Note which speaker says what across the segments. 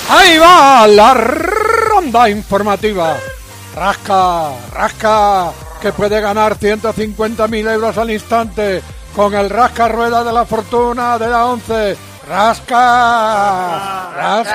Speaker 1: Ahí va la ronda informativa. Rasca, que puede ganar 150.000 euros al instante con el rasca rueda de la fortuna de la 11. Rasca.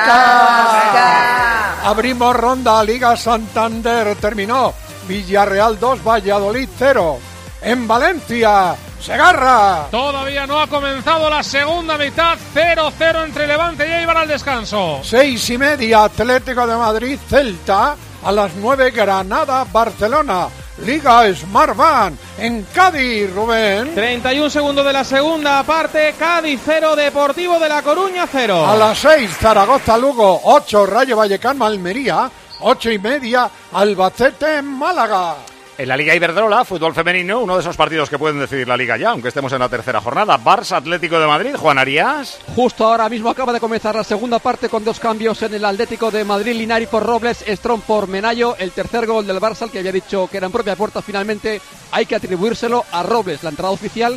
Speaker 1: Abrimos ronda, Liga Santander terminó. Villarreal 2, Valladolid 0. En Valencia, Segarra.
Speaker 2: Todavía no ha comenzado la segunda mitad, 0-0 entre Levante y Eibar al descanso.
Speaker 1: 6:30, Atlético de Madrid, Celta. A las 9, Granada, Barcelona. Liga Smartbank en Cádiz, Rubén.
Speaker 2: 31 segundos de la segunda parte, Cádiz 0, Deportivo de La Coruña 0.
Speaker 1: A las 6, Zaragoza, Lugo. 8, Rayo Vallecano, Almería. 8:30, Albacete, Málaga.
Speaker 3: En la Liga Iberdrola, fútbol femenino, uno de esos partidos que pueden decidir la Liga ya, aunque estemos en la tercera jornada. Barça, Atlético de Madrid, Juan Arias.
Speaker 4: Justo ahora mismo acaba de comenzar la segunda parte con 2 cambios en el Atlético de Madrid. Linari por Robles, Strong por Menayo. El tercer gol del Barça, el que había dicho que era en propia puerta, finalmente hay que atribuírselo a Robles. La entrada oficial,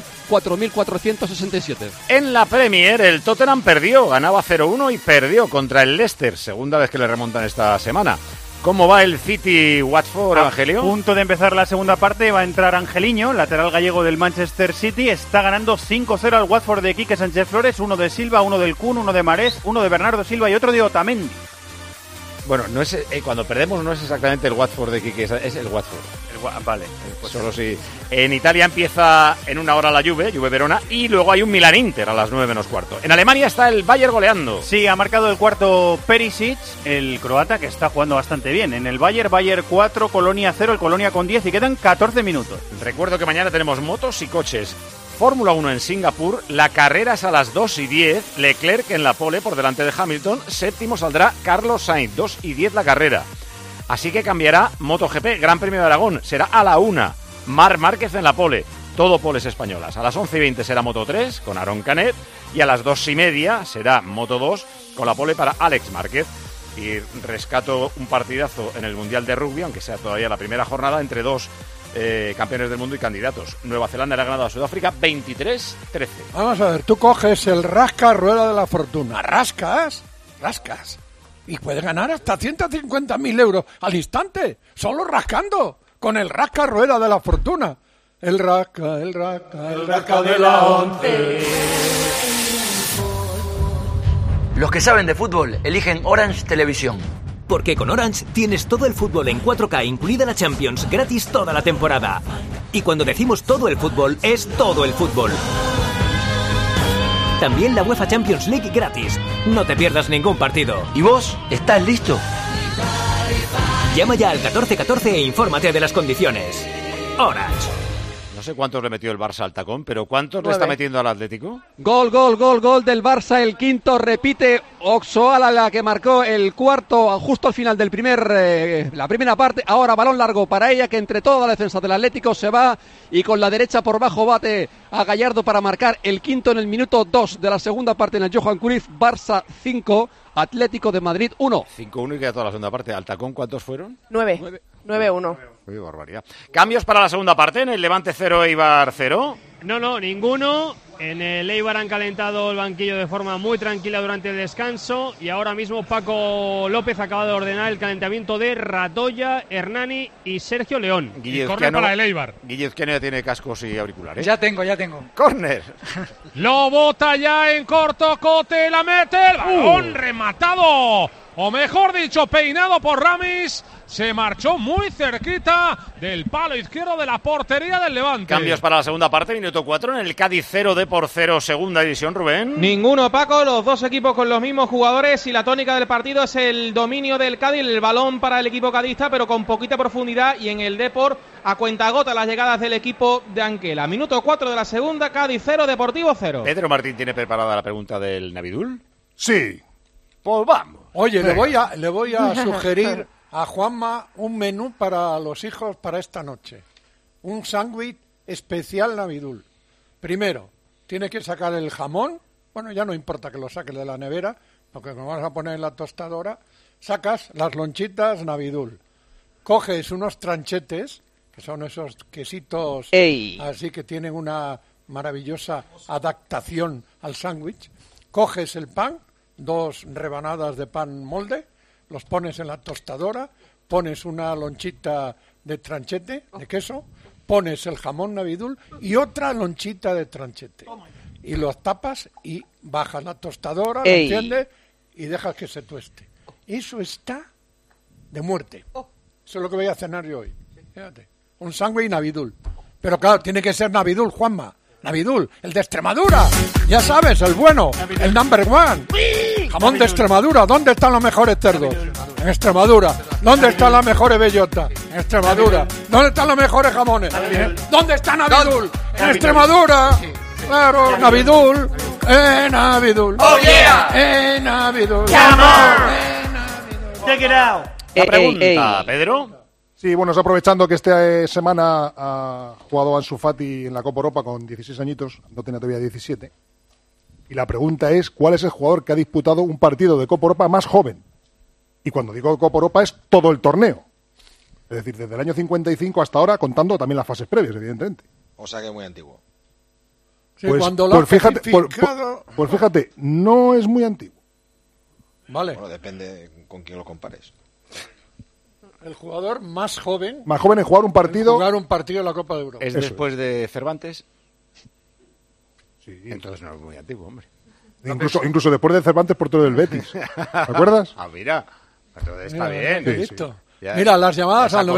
Speaker 4: 4.467.
Speaker 3: En la Premier, el Tottenham perdió, ganaba 0-1 y perdió contra el Leicester, segunda vez que le remontan esta semana. ¿Cómo va el City Watford, Angelio?
Speaker 5: A punto de empezar la segunda parte, va a entrar Angeliño, lateral gallego del Manchester City. Está ganando 5-0 al Watford de Quique Sánchez Flores, uno de Silva, uno del Kun, uno de Marés, uno de Bernardo Silva y otro de Otamendi.
Speaker 3: Bueno, no es cuando perdemos no es exactamente el Watford de Quique, es el Watford.
Speaker 5: Vale, pues
Speaker 3: solo si. En Italia empieza en una hora la Juve Verona, y luego hay un Milan-Inter a las 9:15. En Alemania está el Bayern goleando.
Speaker 5: Sí, ha marcado el cuarto Perisic, el croata, que está jugando bastante bien. En el Bayern 4, Colonia 0, el Colonia con 10 y quedan 14 minutos.
Speaker 3: Recuerdo que mañana tenemos motos y coches. Fórmula 1 en Singapur, la carrera es a las 2:10, Leclerc en la pole por delante de Hamilton, séptimo saldrá Carlos Sainz, 2:10 la carrera. Así que cambiará MotoGP, Gran Premio de Aragón, será a la 1, Marc Márquez en la pole, todo poles españolas. A las 11:20 será Moto3 con Aaron Canet y a las 2:30 será Moto2 con la pole para Alex Márquez. Y rescato un partidazo en el Mundial de Rugby, aunque sea todavía la primera jornada, entre dos campeones del mundo y candidatos. Nueva Zelanda le ha ganado a Sudáfrica 23-13.
Speaker 1: Vamos a ver, tú coges el rasca rueda de la fortuna, rascas, y puedes ganar hasta 150.000 euros al instante, solo rascando, con el rasca rueda de la fortuna. El rasca de la 11.
Speaker 6: Los que saben de fútbol eligen Orange Televisión.
Speaker 7: Porque con Orange tienes todo el fútbol en 4K, incluida la Champions, gratis toda la temporada. Y cuando decimos todo el fútbol, es todo el fútbol. También la UEFA Champions League gratis. No te pierdas ningún partido.
Speaker 6: ¿Y vos? ¿Estás listo?
Speaker 7: Llama ya al 1414 e infórmate de las condiciones. Orange.
Speaker 3: No sé cuántos le metió el Barça al tacón, pero ¿cuántos le está metiendo al Atlético?
Speaker 4: Gol del Barça, el quinto, repite Oxoala, la que marcó el cuarto justo al final del la primera parte. Ahora balón largo para ella, que entre toda la defensa del Atlético se va y con la derecha por bajo bate a Gallardo para marcar el quinto en el minuto 2 de la segunda parte en el Johan Cruyff. Barça 5, Atlético de Madrid 1.
Speaker 3: 5-1 y queda toda la segunda parte. ¿Al tacón cuántos fueron?
Speaker 8: 9-1.
Speaker 3: Uy, barbaridad. Cambios para la segunda parte en el Levante 0, Eibar 0.
Speaker 2: No, ninguno. En el Eibar han calentado el banquillo de forma muy tranquila durante el descanso y ahora mismo Paco López acaba de ordenar el calentamiento de Ratoya, Hernani y Sergio León.
Speaker 3: Córner para el Eibar. Guillezquiano ya tiene cascos y auriculares.
Speaker 9: Ya tengo.
Speaker 3: Córner.
Speaker 2: Lo bota ya en corto, Cote, la mete, el balón rematado, o mejor dicho, peinado por Ramis. Se marchó muy cerquita del palo izquierdo de la portería del Levante.
Speaker 3: Cambios para la segunda parte, minuto 4 en el Cádiz 0, Depor 0, segunda división, Rubén.
Speaker 2: Ninguno, Paco, los dos equipos con los mismos jugadores y la tónica del partido es el dominio del Cádiz, el balón para el equipo cadista, pero con poquita profundidad, y en el Depor a cuentagota las llegadas del equipo de Anquela. Minuto 4 de la segunda, Cádiz 0, Deportivo 0.
Speaker 3: Pedro Martín tiene preparada la pregunta del Navidul.
Speaker 1: Sí.
Speaker 3: Pues vamos.
Speaker 1: Oye, le voy a sugerir a Juanma un menú para los hijos para esta noche. Un sándwich especial Navidul. Primero, tiene que sacar el jamón. Bueno, ya no importa que lo saques de la nevera, porque lo vas a poner en la tostadora. Sacas las lonchitas Navidul. Coges unos tranchetes, que son esos quesitos así que tienen una maravillosa adaptación al sándwich. Coges el pan, 2 rebanadas de pan molde, los pones en la tostadora, pones una lonchita de tranchete, de queso, pones el jamón Navidul y otra lonchita de tranchete. Y los tapas y bajas la tostadora, lo enciendes y dejas que se tueste. Eso está de muerte. Eso es lo que voy a cenar yo hoy. Fíjate, un sándwich Navidul. Pero claro, tiene que ser Navidul, Juanma. Navidul, el de Extremadura. Ya sabes, el bueno, el number one. Jamón de Extremadura. ¿Dónde están los mejores cerdos? En Extremadura. ¿Dónde están las mejores bellotas? En Extremadura. ¿Dónde están los mejores jamones? ¿Dónde está Navidul? En Extremadura. Claro, Navidul. Navidul.
Speaker 6: Oh yeah.
Speaker 1: Navidul.
Speaker 5: Check it out.
Speaker 3: La pregunta, Pedro.
Speaker 8: Sí, bueno, es aprovechando que esta semana ha jugado Ansu Fati en la Copa Europa con 16 añitos, no tiene todavía 17. Y la pregunta es, ¿cuál es el jugador que ha disputado un partido de Copa Europa más joven? Y cuando digo Copa Europa es todo el torneo. Es decir, desde el año 55 hasta ahora, contando también las fases previas, evidentemente.
Speaker 9: O sea que es muy antiguo.
Speaker 1: Sí, cuando lo
Speaker 8: pues fíjate, no es muy antiguo.
Speaker 1: Vale.
Speaker 9: Bueno, depende con quién lo compares.
Speaker 1: El jugador más joven.
Speaker 8: Más joven en jugar un partido.
Speaker 1: Jugar un partido en la Copa de Europa.
Speaker 3: ¿Es después de Cervantes?
Speaker 8: Sí.
Speaker 3: Entonces no es muy antiguo, hombre.
Speaker 8: Incluso después de Cervantes, portero del Betis. ¿Te acuerdas?
Speaker 3: Ah, mira. Entonces está
Speaker 1: mira,
Speaker 3: bien.
Speaker 1: Sí. Mira, las llamadas al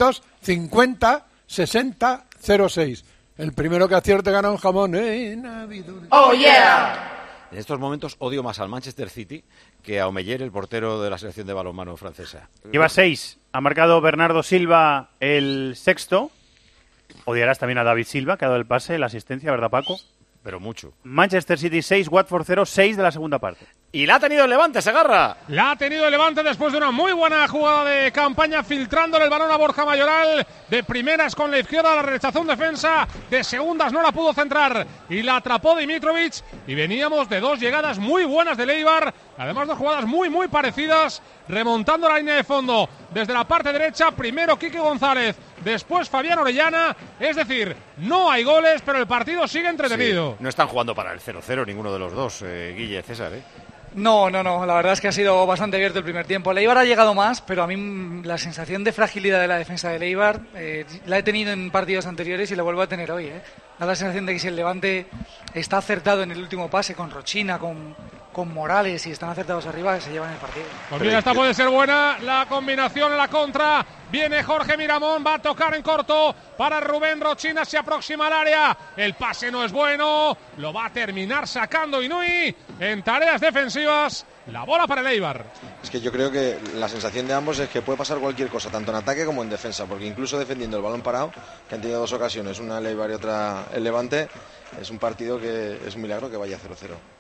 Speaker 1: 950 60 06. El primero que acierte gana un jamón.
Speaker 6: Oh yeah.
Speaker 3: En estos momentos odio más al Manchester City que a Omeyer, el portero de la selección de balonmano francesa.
Speaker 5: Lleva 6. Ha marcado Bernardo Silva el sexto. Odiarás también a David Silva, que ha dado el pase, la asistencia, ¿verdad, Paco?
Speaker 3: Pero mucho.
Speaker 5: Manchester City 6, Watford 0, 6 de la segunda parte.
Speaker 3: Y la ha tenido el Levante, Segarra.
Speaker 2: La ha tenido el Levante después de una muy buena jugada de campaña, filtrándole el balón a Borja Mayoral. De primeras con la izquierda la rechazó un defensa, de segundas no la pudo centrar y la atrapó Dimitrovic. Y veníamos de 2 llegadas muy buenas de Eibar, además 2 jugadas muy parecidas, remontando la línea de fondo desde la parte derecha. Primero Quique González, después Fabián Orellana. Es decir, no hay goles, pero el partido sigue entretenido.
Speaker 3: Sí, no están jugando para el 0-0 ninguno de los dos, Guille, César,
Speaker 10: No, la verdad es que ha sido bastante abierto el primer tiempo. El Eibar ha llegado más, pero a mí la sensación de fragilidad de la defensa del Eibar la he tenido en partidos anteriores y la vuelvo a tener hoy. Da la sensación de que si el Levante está acertado en el último pase con Rochina, con Morales y están acertados arriba, se llevan el partido.
Speaker 2: Pues mira, esta puede ser buena la combinación en la contra. Viene Jorge Miramón, va a tocar en corto para Rubén Rochina, se aproxima al área. El pase no es bueno, lo va a terminar sacando Inui en tareas defensivas. La bola para el Eibar.
Speaker 9: Es que yo creo que la sensación de ambos es que puede pasar cualquier cosa, tanto en ataque como en defensa, porque incluso defendiendo el balón parado, que han tenido 2 ocasiones, una el Eibar y otra el Levante, es un partido que es un milagro que vaya 0-0.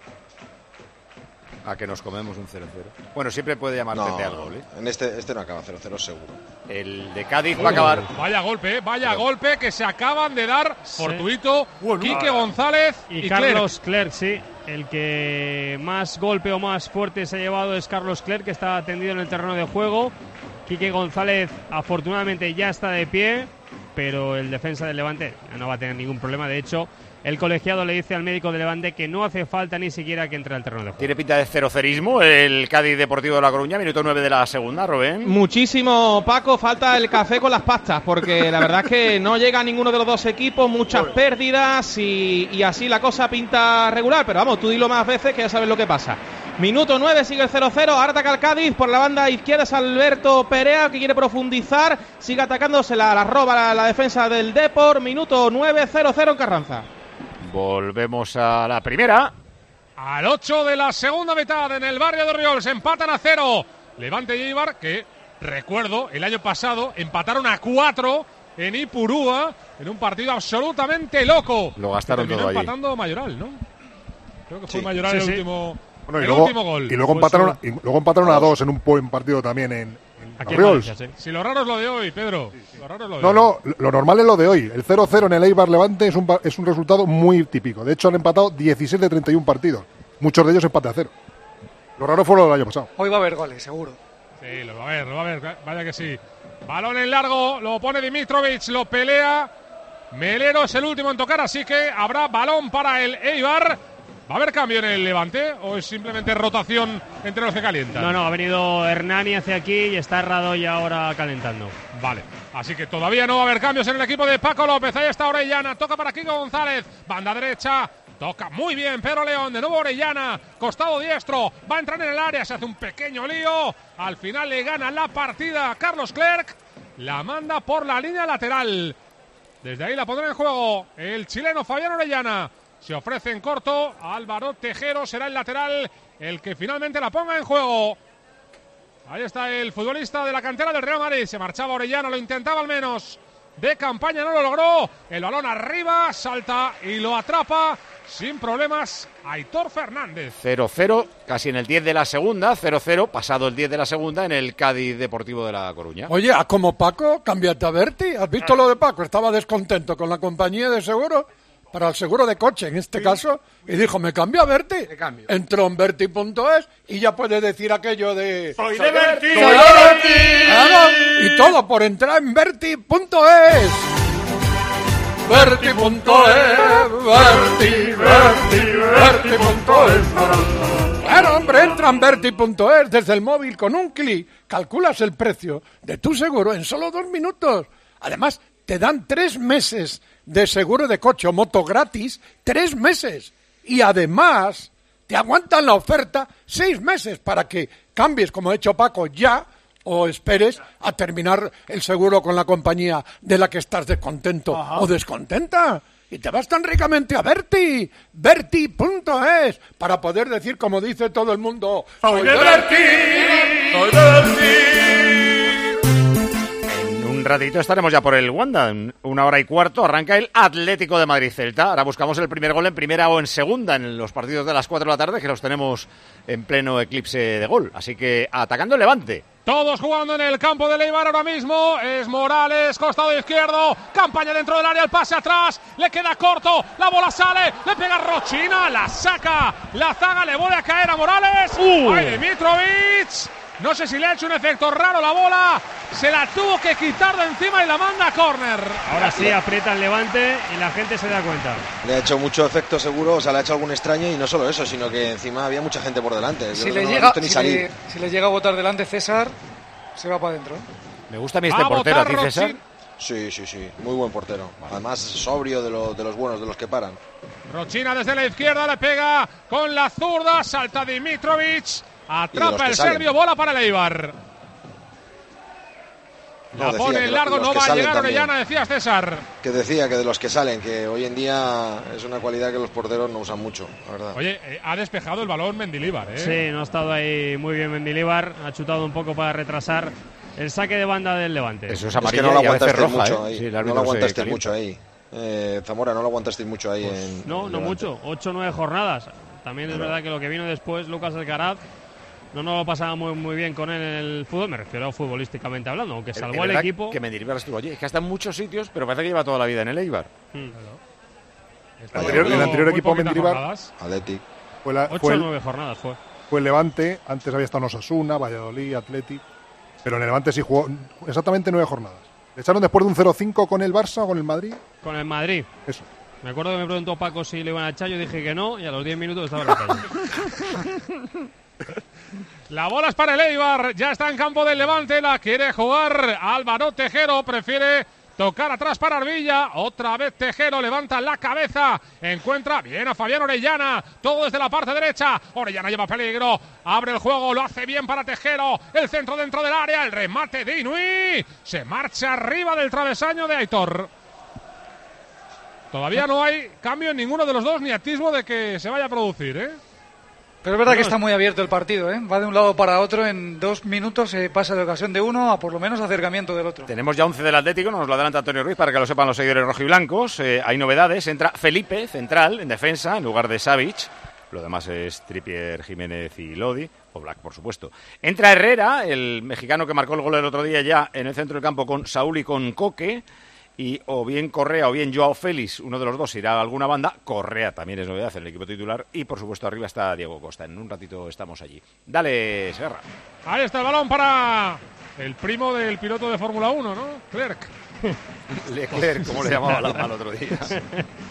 Speaker 3: A que nos comemos un 0-0. Bueno, siempre puede llamar Pepe al gol,
Speaker 9: En este no acaba 0-0 seguro.
Speaker 3: El de Cádiz va a acabar.
Speaker 2: Vaya golpe que se acaban de dar fortuito Quique González y
Speaker 11: Carlos Clerc, sí. El que más golpe o más fuerte se ha llevado es Carlos Clerc, que está tendido en el terreno de juego. Quique González afortunadamente ya está de pie, pero el defensa del Levante no va a tener ningún problema. De hecho, el colegiado le dice al médico de Levante que no hace falta ni siquiera que entre al terreno de juego.
Speaker 3: Tiene pinta de cerocerismo el Cádiz Deportivo de La Coruña, minuto 9 de la segunda, Rubén.
Speaker 2: Muchísimo, Paco, falta el café con las pastas, porque la verdad es que no llega ninguno de los dos equipos, muchas pérdidas y así la cosa pinta regular, pero vamos, tú dilo más veces que ya sabes lo que pasa. Minuto 9, sigue el 0-0, ahora ataca el Cádiz, por la banda izquierda es Alberto Perea, que quiere profundizar, sigue atacándose, la roba la defensa del Depor, minuto 9, 0-0 en Carranza.
Speaker 3: Volvemos a la primera.
Speaker 2: Al 8 de la segunda mitad en el barrio de Orriols, empatan a 0. Levante y Eibar, que recuerdo, el año pasado empataron a 4 en Ipurúa, en un partido absolutamente loco.
Speaker 3: Lo gastaron todo allí.
Speaker 2: Empatando Mayoral, ¿no? Creo que fue Mayoral el último.
Speaker 8: Bueno,
Speaker 2: el último gol.
Speaker 8: Y luego empataron a 2 en un buen partido también en Orriols.
Speaker 2: Si lo raro es lo de hoy, Pedro.
Speaker 8: Lo normal es lo de hoy. El 0-0 en el Eibar Levante es un resultado muy típico. De hecho, han empatado 16 de 31 partidos. Muchos de ellos empate a 0. Lo raro fue lo del año pasado.
Speaker 10: Hoy va a haber goles, seguro.
Speaker 2: Sí, lo va a haber. Vaya que sí. Balón en largo, lo pone Dimitrovic, lo pelea. Melero es el último en tocar, así que habrá balón para el Eibar.
Speaker 12: ¿Va a haber cambio en el Levante o es simplemente rotación entre los que calientan?
Speaker 11: No, ha venido Hernani hacia aquí y está Radoy ahora calentando.
Speaker 12: Vale, así que todavía no va a haber cambios en el equipo de Paco López. Ahí está Orellana, toca para Kiko González, banda derecha, toca muy bien Pedro León, de nuevo Orellana, costado diestro, va a entrar en el área, se hace un pequeño lío, al final le gana la partida a Carlos Clerc, la manda por la línea lateral. Desde ahí la pondrá en juego el chileno Fabián Orellana. Se ofrece en corto, Álvaro Tejero será el lateral el que finalmente la ponga en juego. Ahí está el futbolista de la cantera del Real Madrid. Se marchaba Orellana, lo intentaba al menos. De campaña no lo logró. El balón arriba, salta y lo atrapa sin problemas Aitor Fernández.
Speaker 3: 0-0, casi en el 10 de la segunda. 0-0, pasado el 10 de la segunda en el Cádiz Deportivo de La Coruña.
Speaker 1: Oye, como Paco, cámbiate a Berti. ¿Has visto lo de Paco? Estaba descontento con la compañía de seguro. Para el seguro de coche, en este caso, y dijo, me cambio a Berti. Entró en Berti.es y ya puede decir aquello de...
Speaker 12: ¡Soy de Berti!
Speaker 1: ¡Soy de Berti! Claro, y todo por entrar en Berti.es. Berti.es. Claro, hombre, entra en Berti.es desde el móvil con un clic. Calculas el precio de tu seguro en solo 2 minutos. Además, te dan 3 meses de seguro de coche o moto gratis, 3 meses. Y además, te aguantan la oferta 6 meses para que cambies, como ha hecho Paco, ya, o esperes a terminar el seguro con la compañía de la que estás descontento o descontenta. Y te vas tan ricamente a Berti, Berti.es, para poder decir, como dice todo el mundo, ¡soy de Berti! ¡Soy de Berti!
Speaker 3: Un ratito estaremos ya por el Wanda, en 1h15 arranca el Atlético de Madrid-Celta. Ahora buscamos el primer gol en primera o en segunda en los partidos de las 4 de la tarde, que los tenemos en pleno eclipse de gol. Así que atacando el Levante.
Speaker 12: Todos jugando en el campo de Eibar ahora mismo. Es Morales, costado izquierdo. Campaña dentro del área, el pase atrás. Le queda corto, la bola sale. Le pega Rochina, la saca. La zaga le vuelve a caer a Morales. ¡Ay, Dimitrovic! No sé si le ha hecho un efecto raro la bola. Se la tuvo que quitar de encima y la manda a córner.
Speaker 11: Ahora sí aprieta el Levante y la gente se da cuenta.
Speaker 9: Le ha hecho mucho efecto seguro, o sea, le ha hecho algún extraño y no solo eso, sino que encima había mucha gente por delante.
Speaker 10: Si le llega a botar delante César, se va para adentro.
Speaker 3: Me gusta a mí este portero, ¿a ti, César?
Speaker 9: Sí, muy buen portero. Además, sobrio de los buenos, de los que paran.
Speaker 12: Rochina desde la izquierda, le pega con la zurda, salta Dimitrovic. Atrapa el serbio, bola para el Eibar. La pone en largo, no va a llegar Orellana, decía César.
Speaker 9: Que decía que de los que salen, que hoy en día es una cualidad que los porteros no usan mucho, la verdad.
Speaker 12: Oye, ha despejado el balón Mendilibar, ¿eh?
Speaker 11: Sí, no ha estado ahí muy bien Mendilibar, ha chutado un poco para retrasar el saque de banda del Levante.
Speaker 3: Eso es amarilla,
Speaker 9: es que no lo
Speaker 3: y a veces roja,
Speaker 9: mucho
Speaker 3: ¿eh?
Speaker 9: ahí.
Speaker 3: Sí,
Speaker 9: no lo aguantaste mucho ahí. Zamora, no lo aguantaste mucho ahí.
Speaker 11: Pues no mucho, 8 o 9 jornadas. También es verdad que lo que vino después, Lucas Alcaraz, no lo pasaba muy bien con él en el fútbol, me refiero futbolísticamente hablando, aunque salvó al equipo.
Speaker 3: Que Mendilibar estuvo allí, es que está en muchos sitios, pero parece que lleva toda la vida en el Eibar.
Speaker 8: El anterior equipo Mendilibar,
Speaker 9: Athletic.
Speaker 11: 8 o 9 jornadas fue.
Speaker 8: Fue el Levante, antes había estado en Osasuna, Valladolid, Athletic, pero en el Levante sí jugó exactamente 9 jornadas. ¿Le echaron después de un 0-5 con el Barça o con el Madrid?
Speaker 11: Con el Madrid.
Speaker 8: Eso.
Speaker 11: Me acuerdo que me preguntó Paco si le iban a echar, yo dije que no, y a los 10 minutos estaba en la calle.
Speaker 12: La bola es para el Eibar, ya está en campo del Levante, la quiere jugar Álvaro Tejero, prefiere tocar atrás para Arvilla, otra vez Tejero levanta la cabeza, encuentra bien a Fabián Orellana, todo desde la parte derecha, Orellana lleva peligro, abre el juego, lo hace bien para Tejero, el centro dentro del área, el remate de Inui, se marcha arriba del travesaño de Aitor. Todavía no hay cambio en ninguno de los dos, ni atisbo de que se vaya a producir, ¿eh?
Speaker 10: Pero es verdad que está muy abierto el partido, ¿eh? Va de un lado para otro, en 2 minutos se pasa de ocasión de uno a por lo menos acercamiento del otro.
Speaker 3: Tenemos ya 11 del Atlético, nos lo adelanta Antonio Ruiz para que lo sepan los seguidores rojiblancos. Hay novedades, entra Felipe, central, en defensa, en lugar de Savic. Lo demás es Trippier, Jiménez y Lodi, o Black, por supuesto. Entra Herrera, el mexicano que marcó el gol el otro día ya en el centro del campo con Saúl y con Coque. Y o bien Correa o bien Joao Félix, uno de los dos irá a alguna banda. Correa también es novedad en el equipo titular. Y por supuesto arriba está Diego Costa. En un ratito estamos allí. Dale, Serra.
Speaker 12: Ahí está el balón para el primo del piloto de Fórmula 1, ¿no? Clerc.
Speaker 3: Leclerc, como le llamaba la el otro día.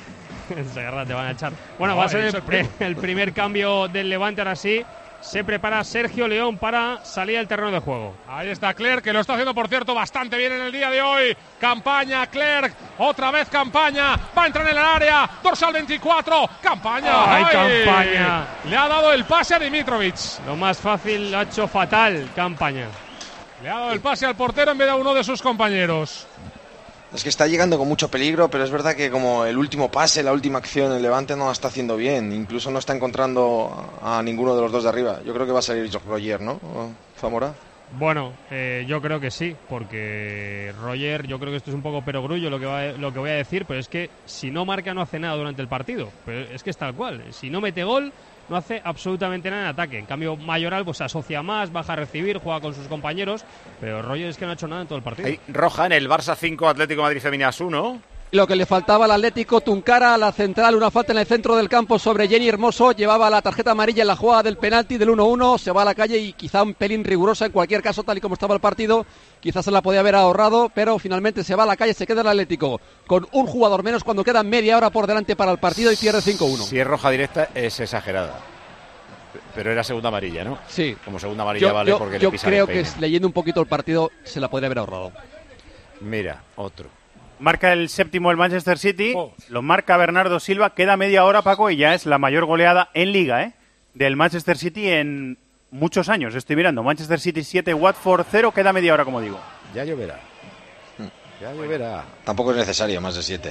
Speaker 11: Segarra te van a echar. Bueno, va a ser el primer cambio del Levante ahora sí. Se prepara Sergio León para salir al terreno de juego.
Speaker 12: Ahí está Clerc, que lo está haciendo, por cierto, bastante bien en el día de hoy. Campaña, Clerc, otra vez Campaña. Va a entrar en el área, dorsal 24. Campaña.
Speaker 11: ¡Ay, Campaña!
Speaker 12: Le ha dado el pase a Dimitrovic.
Speaker 11: Lo más fácil lo ha hecho fatal Campaña.
Speaker 12: Le ha dado el pase al portero en vez de a uno de sus compañeros.
Speaker 9: Es que está llegando con mucho peligro, pero es verdad que como el último pase, la última acción, el Levante no la está haciendo bien. Incluso no está encontrando a ninguno de los dos de arriba. Yo creo que va a salir Roger, ¿no? Zamora.
Speaker 11: Bueno, yo creo que sí, porque Roger, yo creo que esto es un poco perogrullo lo que voy a decir, pero es que si no marca no hace nada durante el partido. Pero es que es tal cual. Si no mete gol, no hace absolutamente nada en ataque. En cambio, Mayoral pues se asocia más, baja a recibir, juega con sus compañeros, pero Roger es que no ha hecho nada en todo el partido.
Speaker 3: Hay roja en el Barça 5, Atlético Madrid Femeninas 1.
Speaker 4: Lo que le faltaba al Atlético, Tuncara a la central, una falta en el centro del campo sobre Jenny Hermoso, llevaba la tarjeta amarilla en la jugada del penalti del 1-1, se va a la calle y quizá un pelín rigurosa, en cualquier caso, tal y como estaba el partido, quizás se la podía haber ahorrado, pero finalmente se va a la calle, se queda el Atlético con un jugador menos cuando queda media hora por delante para el partido y pierde 5-1.
Speaker 3: Si es roja directa es exagerada. Pero era segunda amarilla, ¿no?
Speaker 4: Sí.
Speaker 3: Como segunda amarilla vale porque
Speaker 4: yo
Speaker 3: le pisan
Speaker 4: creo
Speaker 3: el peine.
Speaker 4: que leyendo un poquito el partido se la podría haber ahorrado.
Speaker 3: Mira, otro.
Speaker 5: Marca el séptimo el Manchester City, lo marca Bernardo Silva, queda media hora, Paco, y ya es la mayor goleada en Liga, del Manchester City en muchos años. Estoy mirando, Manchester City 7, Watford 0, queda media hora, como digo.
Speaker 3: Ya lloverá. Ya lloverá.
Speaker 9: Tampoco es necesario más de 7,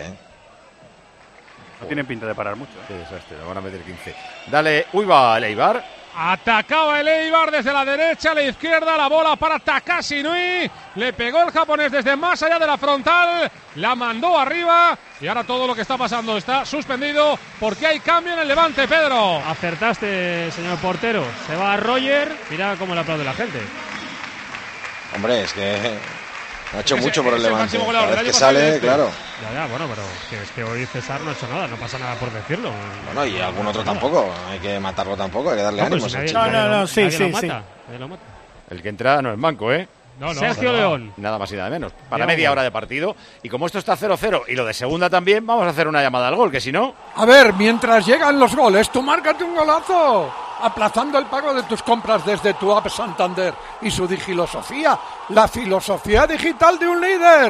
Speaker 5: No tienen pinta de parar mucho.
Speaker 3: Qué desastre, lo van a meter 15. Dale, uy, va el Eibar.
Speaker 12: Atacaba el Eibar desde la derecha a la izquierda, la bola para Takashi Nui, le pegó el japonés desde más allá de la frontal, la mandó arriba y ahora todo lo que está pasando está suspendido porque hay cambio en el Levante, Pedro.
Speaker 11: Acertaste, señor portero, se va Roger, mira cómo le aplaude la gente.
Speaker 9: Hombre, es que ha hecho mucho por el Levante.
Speaker 12: Cada
Speaker 9: vez que sale, claro.
Speaker 11: Ya, bueno, pero es que hoy César no ha hecho nada, no pasa nada por decirlo.
Speaker 9: Bueno, y algún otro tampoco, hay que matarlo tampoco, hay que darle ánimos.
Speaker 11: Sí.
Speaker 3: El que entra no es manco,
Speaker 12: No,
Speaker 11: Sergio León.
Speaker 3: Nada más y nada menos. Para media hora de partido. Y como esto está 0-0 y lo de segunda también, vamos a hacer una llamada al gol, que si no...
Speaker 1: A ver, mientras llegan los goles, tú márcate un golazo, aplazando el pago de tus compras desde tu app Santander y su digilosofía, la filosofía digital de un líder.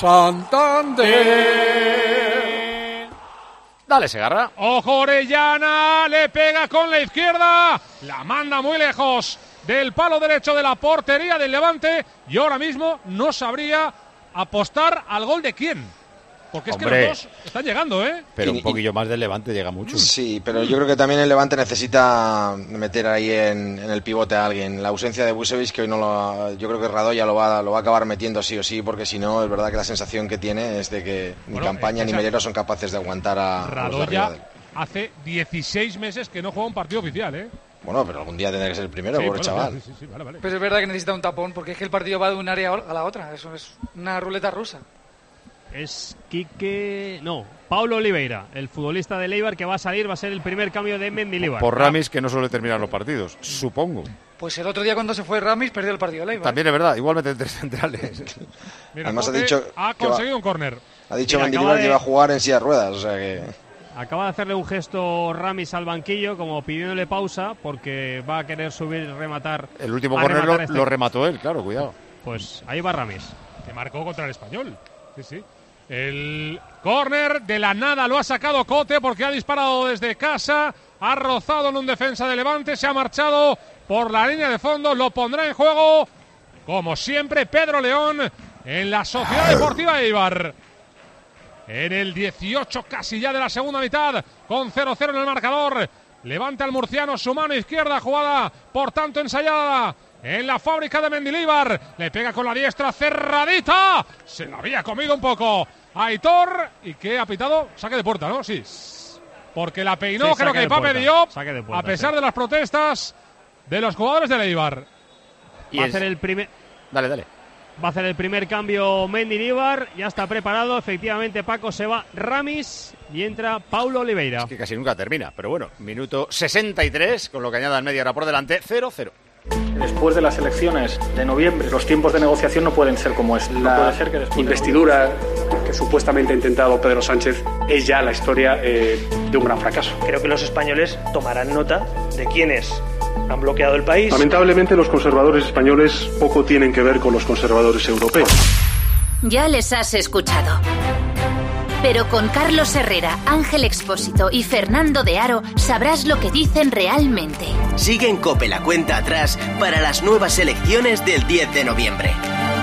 Speaker 1: Santander.
Speaker 3: Dale, Segarra.
Speaker 12: Ojo, Orellana, le pega con la izquierda, la manda muy lejos del palo derecho de la portería del Levante y ahora mismo no sabría apostar al gol de quién. Porque es que los dos están llegando,
Speaker 3: Pero un poquillo más del Levante llega mucho.
Speaker 9: Sí, pero yo creo que también el Levante necesita meter ahí en el pivote a alguien. La ausencia de Busevic, que hoy yo creo que Radoya lo va a acabar metiendo sí o sí, porque si no, es verdad que la sensación que tiene es de que ni Campaña ni Melero son capaces de aguantar a
Speaker 12: Radoya. Hace 16 meses que no juega un partido oficial,
Speaker 9: Bueno, pero algún día tendrá que ser el primero, pobre chaval.
Speaker 12: Sí, vale.
Speaker 10: Pero es verdad que necesita un tapón, porque es que el partido va de un área a la otra. Eso es una ruleta rusa.
Speaker 11: Es Paulo Oliveira, el futbolista de Eibar que va a salir, va a ser el primer cambio de Mendilibar.
Speaker 3: Por Ramis, que no suele terminar los partidos, supongo.
Speaker 10: Pues el otro día cuando se fue Ramis perdió el partido de Eibar.
Speaker 3: También es verdad, igual mete 3 centrales.
Speaker 12: Mira,
Speaker 9: además ha
Speaker 12: conseguido un córner.
Speaker 9: Ha dicho Mendilibar que iba a jugar en silla de ruedas, o sea que...
Speaker 11: Acaba de hacerle un gesto Ramis al banquillo, como pidiéndole pausa, porque va a querer subir y rematar.
Speaker 3: El último córner lo remató él, claro, cuidado.
Speaker 11: Pues ahí va Ramis.
Speaker 12: Que marcó contra el Español. Sí. El córner de la nada lo ha sacado Cote porque ha disparado desde casa, ha rozado en un defensa de Levante, se ha marchado por la línea de fondo, lo pondrá en juego, como siempre, Pedro León en la Sociedad Deportiva Eibar. En el 18 casi ya de la segunda mitad, con 0-0 en el marcador. Levanta el murciano su mano izquierda, jugada por tanto ensayada en la fábrica de Mendilibar. Le pega con la diestra cerradita. Se la había comido un poco Aitor. ¿Y qué ha pitado? Saque de puerta, ¿no? Sí. Porque la peinó,
Speaker 11: sí,
Speaker 12: creo que Pape Diop, a pesar de las protestas de los jugadores de Eibar.
Speaker 11: Va a hacer el primer...
Speaker 3: Dale.
Speaker 11: Va a hacer el primer cambio Mendilibar. Ya está preparado. Efectivamente, Paco, se va Ramis y entra Paulo Oliveira.
Speaker 3: Es que casi nunca termina. Pero bueno, minuto 63, con lo que añadan media hora por delante, 0-0.
Speaker 13: Después de las elecciones de noviembre, los tiempos de negociación no pueden ser como este. No puede ser que después investidura que supuestamente ha intentado Pedro Sánchez es ya la historia de un gran fracaso.
Speaker 14: Creo que los españoles tomarán nota de quiénes han bloqueado el país.
Speaker 13: Lamentablemente, los conservadores españoles poco tienen que ver con los conservadores europeos.
Speaker 15: Ya les has escuchado. Pero con Carlos Herrera, Ángel Expósito y Fernando de Aro sabrás lo que dicen realmente.
Speaker 16: Sigue en COPE la cuenta atrás para las nuevas elecciones del 10 de noviembre.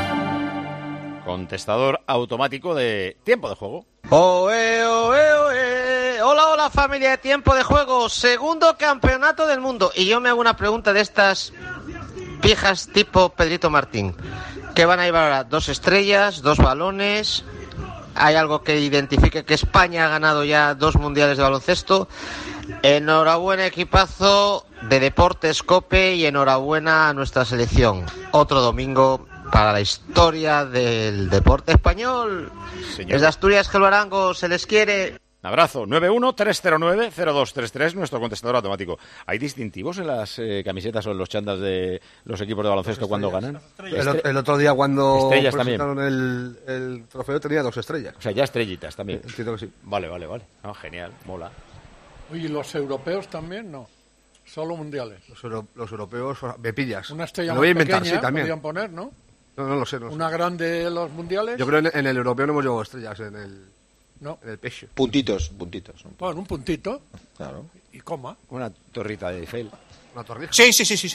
Speaker 3: Contestador automático de tiempo de juego.
Speaker 17: ¡Oe, oe, oe! Hola, hola familia de Tiempo de Juego. Segundo campeonato del mundo. Y yo me hago una pregunta de estas pijas tipo Pedrito Martín. ¿Qué van a llevar ahora? 2 estrellas, 2 balones... ¿Hay algo que identifique que España ha ganado ya 2 mundiales de baloncesto? Enhorabuena, equipazo de Deportes COPE, y enhorabuena a nuestra selección. Otro domingo para la historia del deporte español.
Speaker 3: Señor.
Speaker 17: Desde Asturias, Gelbarango, se les quiere.
Speaker 3: Un abrazo. 91-309-0233, nuestro contestador automático. ¿Hay distintivos en las camisetas o en los chandas de los equipos de baloncesto cuando ganan?
Speaker 18: El otro día cuando
Speaker 3: estrellas
Speaker 18: presentaron el trofeo tenía 2 estrellas.
Speaker 3: O sea, ya estrellitas también.
Speaker 18: Entiendo que sí.
Speaker 3: Vale. No, genial, mola.
Speaker 1: Oye, ¿y los europeos también? No, solo mundiales.
Speaker 18: Los europeos, me pillas.
Speaker 1: Una estrella
Speaker 18: lo
Speaker 1: más
Speaker 18: voy a inventar,
Speaker 1: pequeña
Speaker 18: sí, también.
Speaker 1: podrían poner, ¿no?
Speaker 18: No lo sé.
Speaker 1: Una grande en los mundiales.
Speaker 18: Yo creo que en el europeo no hemos llevado estrellas, en el pecho.
Speaker 9: Puntitos.
Speaker 1: Bueno, un puntito.
Speaker 9: Claro.
Speaker 1: Y coma.
Speaker 3: Una torrita de Eiffel.
Speaker 18: ¿Una torrija?
Speaker 12: Sí.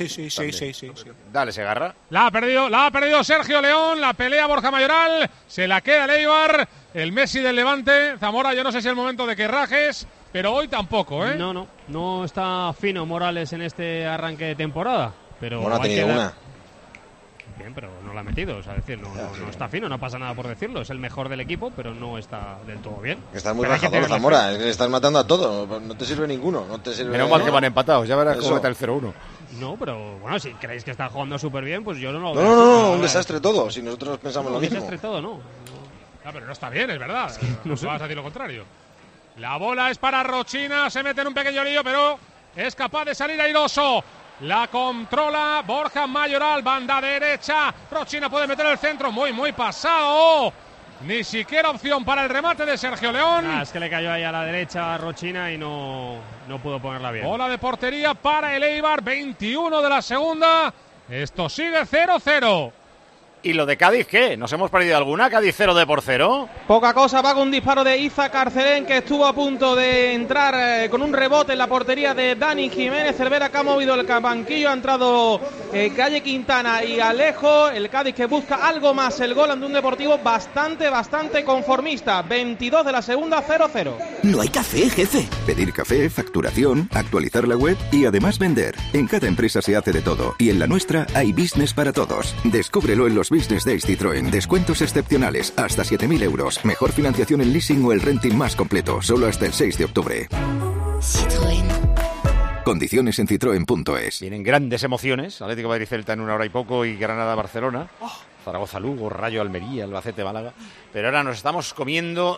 Speaker 3: Dale, Segarra.
Speaker 12: La ha perdido Sergio León, la pelea Borja Mayoral, se la queda el Eibar, el Messi del Levante. Zamora, yo no sé si es el momento de que rajes, pero hoy tampoco, ¿eh?
Speaker 11: No está fino Morales en este arranque de temporada. Pero
Speaker 9: bueno, ha tenido una.
Speaker 11: Bien, pero no la ha metido, es decir, no está fino, no pasa nada por decirlo. Es el mejor del equipo, pero no está del todo bien.
Speaker 9: Estás muy rajador, Zamora, es que le estás matando a todo, no te sirve ninguno.
Speaker 3: Menos mal que van empatados, ya verás cómo está el 0-1.
Speaker 11: No, pero bueno, si creéis que está jugando súper bien, pues yo no lo
Speaker 9: veo. No, un desastre todo, si nosotros pensamos lo mismo.
Speaker 11: Un desastre todo, no.
Speaker 12: Pero no está bien, es verdad.
Speaker 11: Es que no sé.
Speaker 12: Vas a decir lo contrario. La bola es para Rochina, se mete en un pequeño lío, pero es capaz de salir airoso. La controla Borja Mayoral, banda derecha. Rochina puede meter el centro, muy pasado. Ni siquiera opción para el remate de Sergio León.
Speaker 11: Es que le cayó ahí a la derecha a Rochina y no pudo ponerla bien.
Speaker 12: Bola de portería para el Eibar, 21 de la segunda. Esto sigue 0-0.
Speaker 3: ¿Y lo de Cádiz qué? ¿Nos hemos perdido alguna? ¿Cádiz 0-0?
Speaker 2: Poca cosa, va con un disparo de Iza Carcelén, que estuvo a punto de entrar con un rebote en la portería de Dani Jiménez. Cervera, que ha movido el banquillo, ha entrado Calle Quintana y Alejo. El Cádiz que busca algo más el gol ante un Deportivo bastante conformista. 22 de la segunda, 0-0.
Speaker 19: No hay café, jefe. Pedir café, facturación, actualizar la web y además vender. En cada empresa se hace de todo y en la nuestra hay business para todos. Descúbrelo en los Business Days Citroën. Descuentos excepcionales hasta 7.000 euros. Mejor financiación en leasing o el renting más completo. Solo hasta el 6 de octubre.
Speaker 15: Citroën.
Speaker 19: Condiciones en citroen.es.
Speaker 3: Vienen grandes emociones. Atlético Madrid-Celta en 1 hora y poco y Granada-Barcelona. Zaragoza-Lugo, Rayo-Almería, Albacete-Málaga. Pero ahora nos estamos comiendo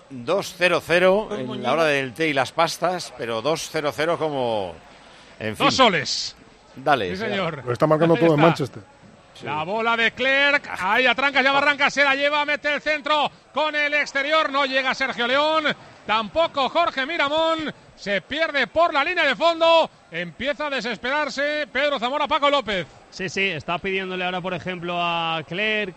Speaker 3: 2-0-0 en la hora del té y las pastas, pero 2-0-0 como... En fin.
Speaker 12: 2 soles.
Speaker 3: Dale.
Speaker 12: Sí, señor.
Speaker 8: Lo está marcando todo en Manchester.
Speaker 12: Sí. La bola de Clerc, ahí a trancas y a barrancas, se la lleva, mete el centro con el exterior, no llega Sergio León, tampoco Jorge Miramón, se pierde por la línea de fondo, empieza a desesperarse Pedro Zamora, Paco López.
Speaker 11: Sí, está pidiéndole ahora, por ejemplo, a Clerc,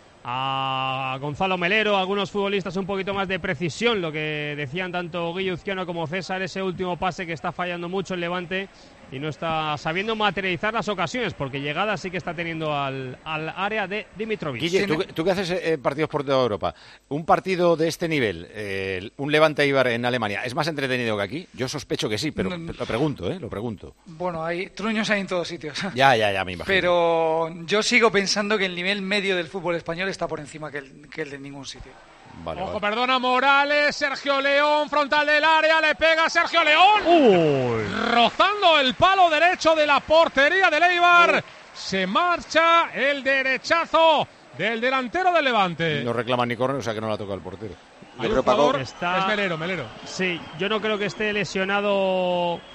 Speaker 11: a Gonzalo Melero, algunos futbolistas un poquito más de precisión, lo que decían tanto Guillo Uzquiano como César, ese último pase que está fallando mucho el Levante y no está sabiendo materializar las ocasiones, porque llegada sí que está teniendo al área de Dimitrovic.
Speaker 3: Guille, tú que haces partidos por toda Europa, un partido de este nivel, un Levante-Eibar en Alemania, ¿es más entretenido que aquí? Yo sospecho que sí, pero lo pregunto.
Speaker 10: Bueno, hay truños hay en todos sitios.
Speaker 3: Ya, me imagino.
Speaker 10: Pero yo sigo pensando que el nivel medio del fútbol español está por encima que el de ningún sitio.
Speaker 12: Ojo, perdona, Morales, Sergio León, frontal del área, le pega Sergio León. Rozando el palo derecho de la portería del Eibar. Se marcha el derechazo del delantero del Levante.
Speaker 3: No reclama ni córner, o sea que no la toca el portero.
Speaker 12: Hay un jugador, es Melero.
Speaker 11: Sí, yo no creo que esté lesionado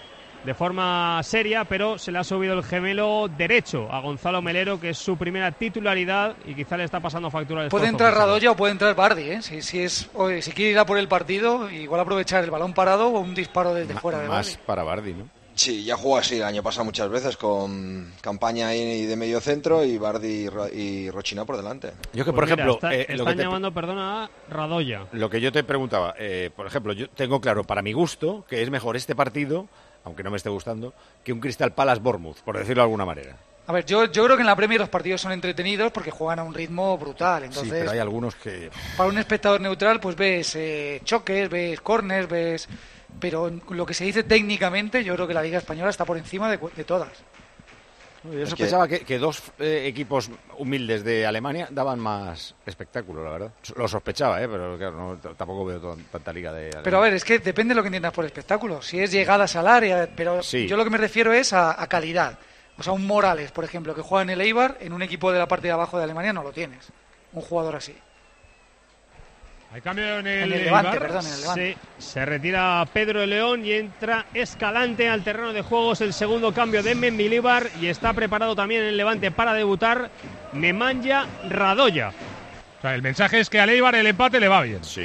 Speaker 11: de forma seria, pero se le ha subido el gemelo derecho a Gonzalo Melero, que es su primera titularidad y quizá le está pasando factura.
Speaker 10: Puede entrar Radoya o puede entrar Bardi, ¿eh? Si quiere ir a por el partido, igual aprovechar el balón parado o un disparo desde fuera de Bardi.
Speaker 3: Más para Bardi, ¿no?
Speaker 9: Sí, ya jugó así el año pasado muchas veces con Campaña ahí de medio centro y Bardi y Rochina por delante.
Speaker 3: Yo que,
Speaker 11: Pues
Speaker 3: por
Speaker 11: mira,
Speaker 3: ejemplo...
Speaker 11: están llamando, perdona, a Radoya.
Speaker 3: Lo que yo te preguntaba, por ejemplo, yo tengo claro, para mi gusto, que es mejor este partido, aunque no me esté gustando, que un Crystal Palace Bournemouth, por decirlo de alguna manera.
Speaker 10: A ver, yo creo que en la Premier los partidos son entretenidos porque juegan a un ritmo brutal. Entonces,
Speaker 3: sí, pero hay algunos que...
Speaker 10: Para un espectador neutral, pues ves choques, ves corners, ves... Pero lo que se dice técnicamente, yo creo que la Liga Española está por encima de todas.
Speaker 3: Yo sospechaba que dos equipos humildes de Alemania daban más espectáculo, la verdad. Lo sospechaba, pero claro, tampoco veo tanta liga de Alemania.
Speaker 10: Pero a ver, es que depende de lo que entiendas por espectáculo. Si es llegadas al área, pero
Speaker 3: sí.
Speaker 10: Yo lo que me refiero es a calidad. O sea, un Morales, por ejemplo, que juega en el Eibar, en un equipo de la parte de abajo de Alemania no lo tienes. Un jugador así.
Speaker 12: Hay cambio en el
Speaker 10: Levante, perdón, en el Levante.
Speaker 11: Sí, se retira Pedro León y entra Escalante al terreno de juegos, el segundo cambio de Mendilibar, y está preparado también en el Levante para debutar Nemanja Radoya.
Speaker 12: O sea, el mensaje es que a Eibar el empate le va bien.
Speaker 3: Sí.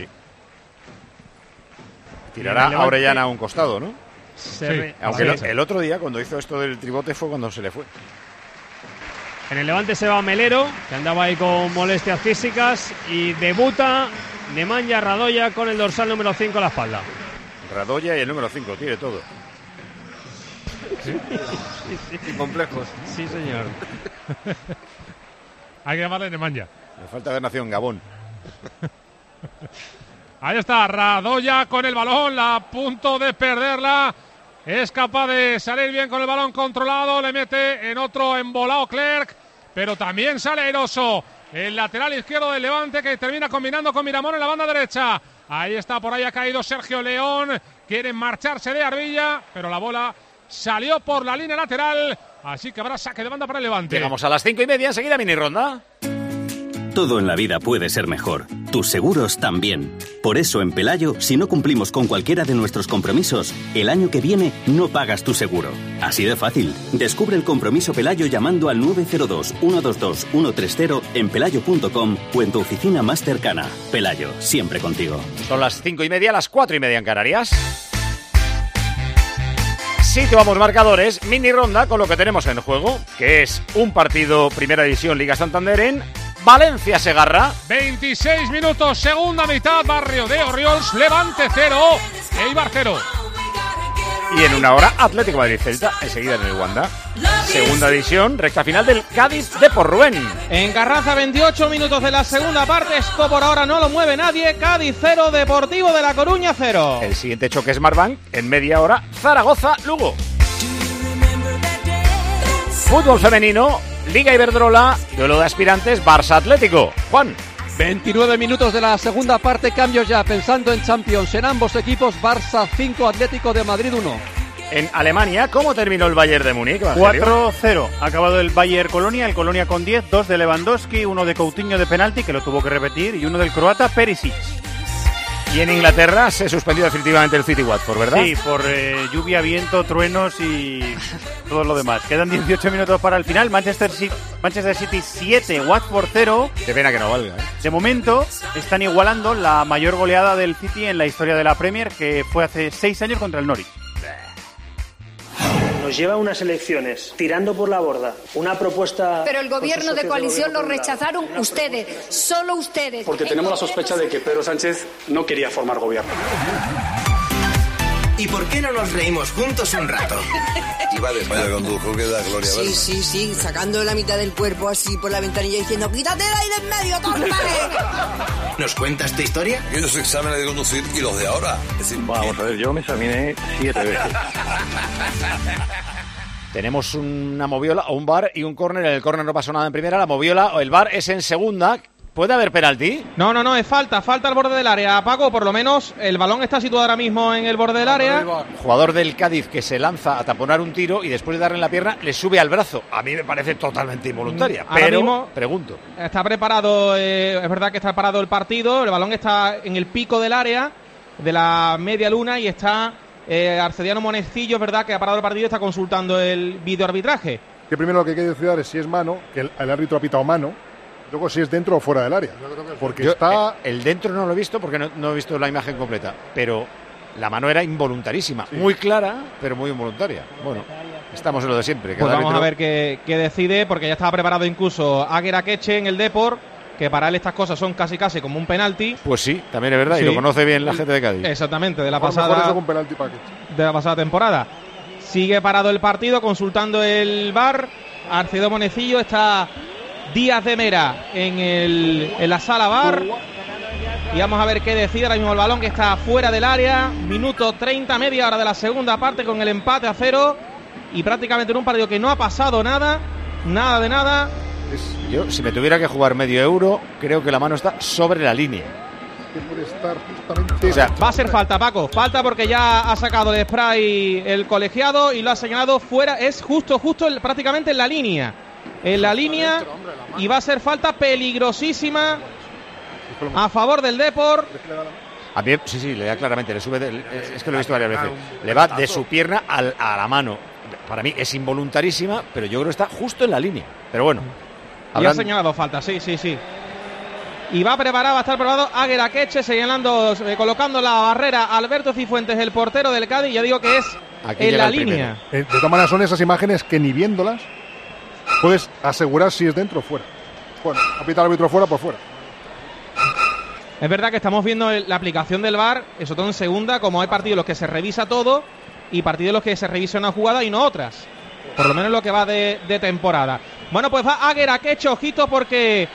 Speaker 3: Tirará a Orellana a un costado, ¿no?
Speaker 11: Sí.
Speaker 3: Aunque el otro día, cuando hizo esto del tribote, fue cuando se le fue.
Speaker 11: En el Levante se va Melero, que andaba ahí con molestias físicas, y debuta Nemanja Radoya con el dorsal número 5 a la espalda.
Speaker 3: Radoya y el número 5, tiene todo.
Speaker 11: ¿Sí?
Speaker 18: Y complejos.
Speaker 11: Sí, señor.
Speaker 12: Hay que llamarle Nemanja.
Speaker 3: Me falta haber nacido en Gabón.
Speaker 12: Ahí está Radoya con el balón, a punto de perderla. Es capaz de salir bien con el balón controlado, le mete en otro embolado Clerc, pero también sale airoso el lateral izquierdo del Levante, que termina combinando con Miramón en la banda derecha. Ahí está, por ahí ha caído Sergio León, quieren marcharse de Arbilla, pero la bola salió por la línea lateral, así que habrá saque de banda para el Levante.
Speaker 3: Llegamos a las 5:30, enseguida mini ronda.
Speaker 20: Todo en la vida puede ser mejor. Tus seguros también. Por eso en Pelayo, si no cumplimos con cualquiera de nuestros compromisos, el año que viene no pagas tu seguro. Así de fácil. Descubre el compromiso Pelayo llamando al 902-122-130 en pelayo.com o en tu oficina más cercana. Pelayo, siempre contigo.
Speaker 3: Son las 5:30, las 4:30 en Canarias. Situamos marcadores, mini ronda con lo que tenemos en juego, que es un partido Primera División Liga Santander en Valencia-Segarra.
Speaker 12: 26 minutos, segunda mitad, Barrio de Orriols, Levante 0, Eibar 0.
Speaker 3: Y en una hora, Atlético Madrid-Celta, enseguida en el Wanda. Segunda división, recta final del Cádiz de Porruén.
Speaker 2: En Carranza, 28 minutos de la segunda parte, esto por ahora no lo mueve nadie, Cádiz 0, Deportivo de La Coruña 0.
Speaker 3: El siguiente choque es Marbank, en media hora, Zaragoza-Lugo. Fútbol femenino, Liga Iberdrola, duelo de aspirantes, Barça-Atlético. Juan.
Speaker 4: 29 minutos de la segunda parte, cambios ya, pensando en Champions, en ambos equipos, Barça 5, Atlético de Madrid 1.
Speaker 3: En Alemania, ¿cómo terminó el Bayern de Múnich?
Speaker 5: 4-0, ha acabado el Bayern Colonia, el Colonia con 10, 2 de Lewandowski, 1 de Coutinho de penalti, que lo tuvo que repetir, y 1 del croata Perisic.
Speaker 3: Y en Inglaterra se suspendió definitivamente el City Watford, ¿verdad?
Speaker 5: Sí, por lluvia, viento, truenos y todo lo demás. Quedan 18 minutos para el final. Manchester City 7, Watford 0.
Speaker 3: Qué pena que no valga, ¿eh?
Speaker 5: De momento están igualando la mayor goleada del City en la historia de la Premier, que fue hace 6 años contra el Norwich.
Speaker 14: Nos lleva a unas elecciones tirando por la borda una propuesta.
Speaker 21: Pero el gobierno de coalición lo rechazaron ustedes, solo ustedes.
Speaker 13: Porque tenemos la sospecha de que Pedro Sánchez no quería formar gobierno.
Speaker 16: ¿Y por qué no nos reímos juntos un rato?
Speaker 22: Vaya condujo que da gloria.
Speaker 23: Sí, sí, sí, sacando la mitad del cuerpo así por la ventanilla diciendo ¡quítate el aire en medio, tonta!
Speaker 16: ¿Nos cuentas tu historia?
Speaker 22: Y los exámenes de conducir y los de ahora.
Speaker 13: Vamos a ver, yo me examiné 7 veces.
Speaker 3: Tenemos una moviola o un bar y un córner. En el córner no pasó nada en primera. La moviola o el bar es en segunda. ¿Puede haber penalti?
Speaker 2: No, es falta al borde del área, Paco, por lo menos el balón está situado ahora mismo en el borde del área.
Speaker 3: Jugador del Cádiz que se lanza a taponar un tiro y después de darle en la pierna le sube al brazo. A mí me parece totalmente involuntaria, pero mismo pregunto.
Speaker 2: Está preparado, es verdad que está parado el partido, el balón está en el pico del área de la media luna y está Arcediano Monecillo, es verdad que ha parado el partido y está consultando el videoarbitraje.
Speaker 8: Que primero lo que hay que decir es si es mano, que el árbitro ha pitado mano, luego si es dentro o fuera del área. Porque está...
Speaker 3: El dentro no lo he visto porque no he visto la imagen completa, pero la mano era involuntarísima, muy clara, pero muy involuntaria. Bueno, estamos en lo de siempre.
Speaker 2: Pues vamos a ver qué decide, porque ya estaba preparado incluso Aguer Akeche en el Depor, que para él estas cosas son casi como un penalti.
Speaker 3: Pues sí, también es verdad, y lo conoce bien la gente de Cádiz.
Speaker 2: Exactamente, de la pasada temporada. Sigue parado el partido, consultando el VAR. Arcediano Monecillo, está Díaz de Mera en la sala VAR. Y vamos a ver qué decide ahora mismo el balón, que está fuera del área. Minuto 30, media hora de la segunda parte, con el empate a 0. Y prácticamente en un partido que no ha pasado nada de nada.
Speaker 3: Yo, si me tuviera que jugar medio euro, creo que la mano está sobre la línea.
Speaker 2: O sea, va a ser falta, Paco. Falta porque ya ha sacado el spray el colegiado y lo ha señalado fuera. Es justo prácticamente en la línea. En la línea. Y va a ser falta peligrosísima a favor del Depor.
Speaker 3: A mí, sí, le da claramente. Le sube es que lo he visto varias veces. Le va de su pierna a la mano. Para mí es involuntarísima, pero yo creo que está justo en la línea. Pero bueno.
Speaker 2: Y ha señalado falta, sí. Y va a estar preparado Aguer Akeche, colocando la barrera Alberto Cifuentes, el portero del Cádiz. Ya digo que es aquí en la línea.
Speaker 8: De todas maneras, son esas imágenes que ni viéndolas puedes asegurar si es dentro o fuera. Bueno, apita el árbitro fuera, por fuera.
Speaker 2: Es verdad que estamos viendo la aplicación del VAR, eso todo en segunda, como hay partidos en los que se revisa todo y partidos en los que se revisa una jugada y no otras. Por lo menos lo que va de temporada. Bueno, pues va Aguer Akeche, ojito, porque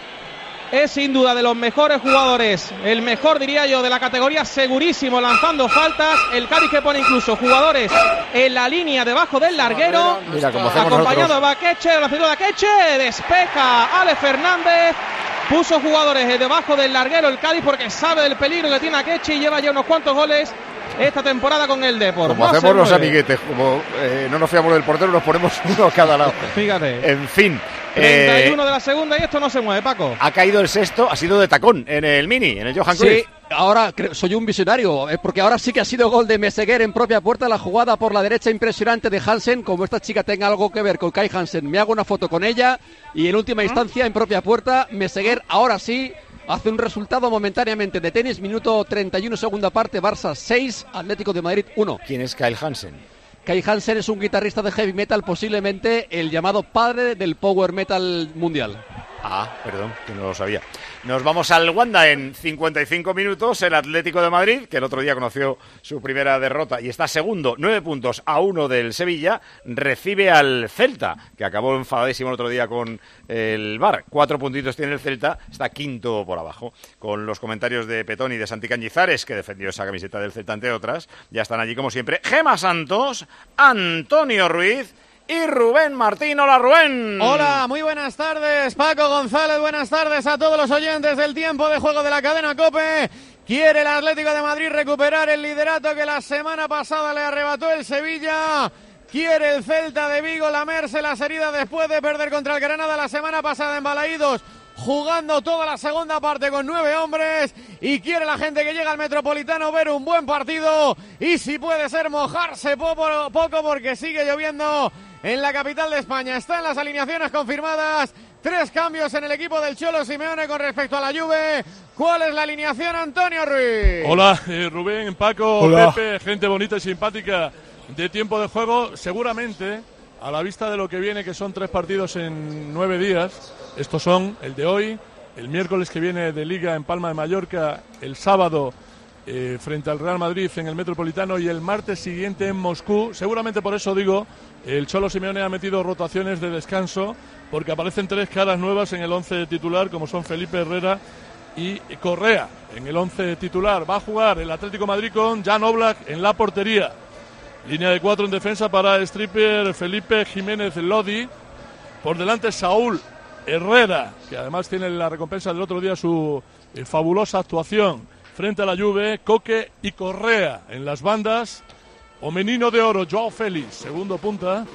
Speaker 2: es sin duda de los mejores jugadores, el mejor, diría yo, de la categoría, segurísimo, lanzando faltas. El Cádiz que pone incluso jugadores en la línea debajo del larguero.
Speaker 3: Mira, como
Speaker 2: acompañado de Akeche, la figura de Akeche, despeja Ale Fernández. Puso jugadores debajo del larguero el Cádiz porque sabe del peligro que tiene Akeche y lleva ya unos cuantos goles esta temporada con el Depor.
Speaker 3: Como hacemos los amiguetes, como no nos fiamos del portero, nos ponemos uno a cada lado.
Speaker 2: Fíjate.
Speaker 3: En fin.
Speaker 2: 31 de la segunda y esto no se mueve, Paco.
Speaker 3: Ha caído el sexto, ha sido de tacón en el Mini, en el Johan Cruyff.
Speaker 4: Sí, ahora soy un visionario, porque ahora sí que ha sido gol de Meseguer en propia puerta. La jugada por la derecha impresionante de Hansen. Como esta chica tenga algo que ver con Kai Hansen, me hago una foto con ella. Y en última instancia, en propia puerta, Meseguer ahora sí hace un resultado momentáneamente de tenis. Minuto 31, segunda parte, Barça 6, Atlético de Madrid 1.
Speaker 3: ¿Quién es Kyle Hansen?
Speaker 4: Kai Hansen es un guitarrista de heavy metal, posiblemente el llamado padre del power metal mundial.
Speaker 3: Ah, perdón, que no lo sabía. Nos vamos al Wanda en 55 minutos. El Atlético de Madrid, que el otro día conoció su primera derrota y está segundo, 9 puntos a 1 del Sevilla, recibe al Celta, que acabó enfadadísimo el otro día con el VAR. 4 puntitos tiene el Celta, está quinto por abajo. Con los comentarios de Petón y de Santi Cañizares, que defendió esa camiseta del Celta ante otras. Ya están allí como siempre Gemma Santos, Antonio Ruiz y Rubén Martín. Hola, Rubén.
Speaker 6: Hola, muy buenas tardes, Paco González. Buenas tardes a todos los oyentes del tiempo de juego de la cadena COPE. Quiere el Atlético de Madrid recuperar el liderato que la semana pasada le arrebató el Sevilla. Quiere el Celta de Vigo lamerse las heridas después de perder contra el Granada la semana pasada en Balaídos, jugando toda la segunda parte con 9 hombres. Y quiere la gente que llega al Metropolitano ver un buen partido y, si puede ser, mojarse poco porque sigue lloviendo en la capital de España. Están las alineaciones confirmadas. 3 cambios en el equipo del Cholo Simeone con respecto a la Juve. ¿Cuál es la alineación, Antonio Ruiz?
Speaker 7: Hola, Rubén, Paco,
Speaker 8: Hola.
Speaker 7: Pepe, gente bonita y simpática de tiempo de juego. Seguramente, a la vista de lo que viene, que son 3 partidos en 9 días, estos son el de hoy, el miércoles que viene de Liga en Palma de Mallorca, el sábado frente al Real Madrid en el Metropolitano y el martes siguiente en Moscú. Seguramente por eso digo, el Cholo Simeone ha metido rotaciones de descanso, porque aparecen 3 caras nuevas en el 11 titular, como son Felipe Herrera y Correa. En el 11 titular va a jugar el Atlético de Madrid con Jan Oblak en la portería. Línea de 4 en defensa para stripper Felipe Jiménez Lodi. Por delante Saúl Herrera, que además tiene la recompensa del otro día, su fabulosa actuación frente a la Juve. Coque y Correa en las bandas. O menino de oro, Joao Félix, segundo punta.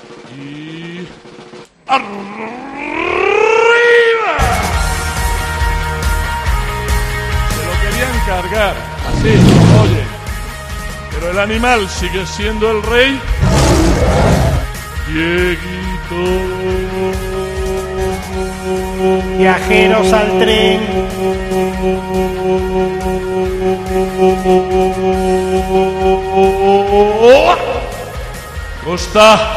Speaker 7: Y ¡arriba! Se lo querían cargar, así, oye. Pero el animal sigue siendo el rey. Dieguito.
Speaker 1: Viajeros al tren.
Speaker 7: Costa.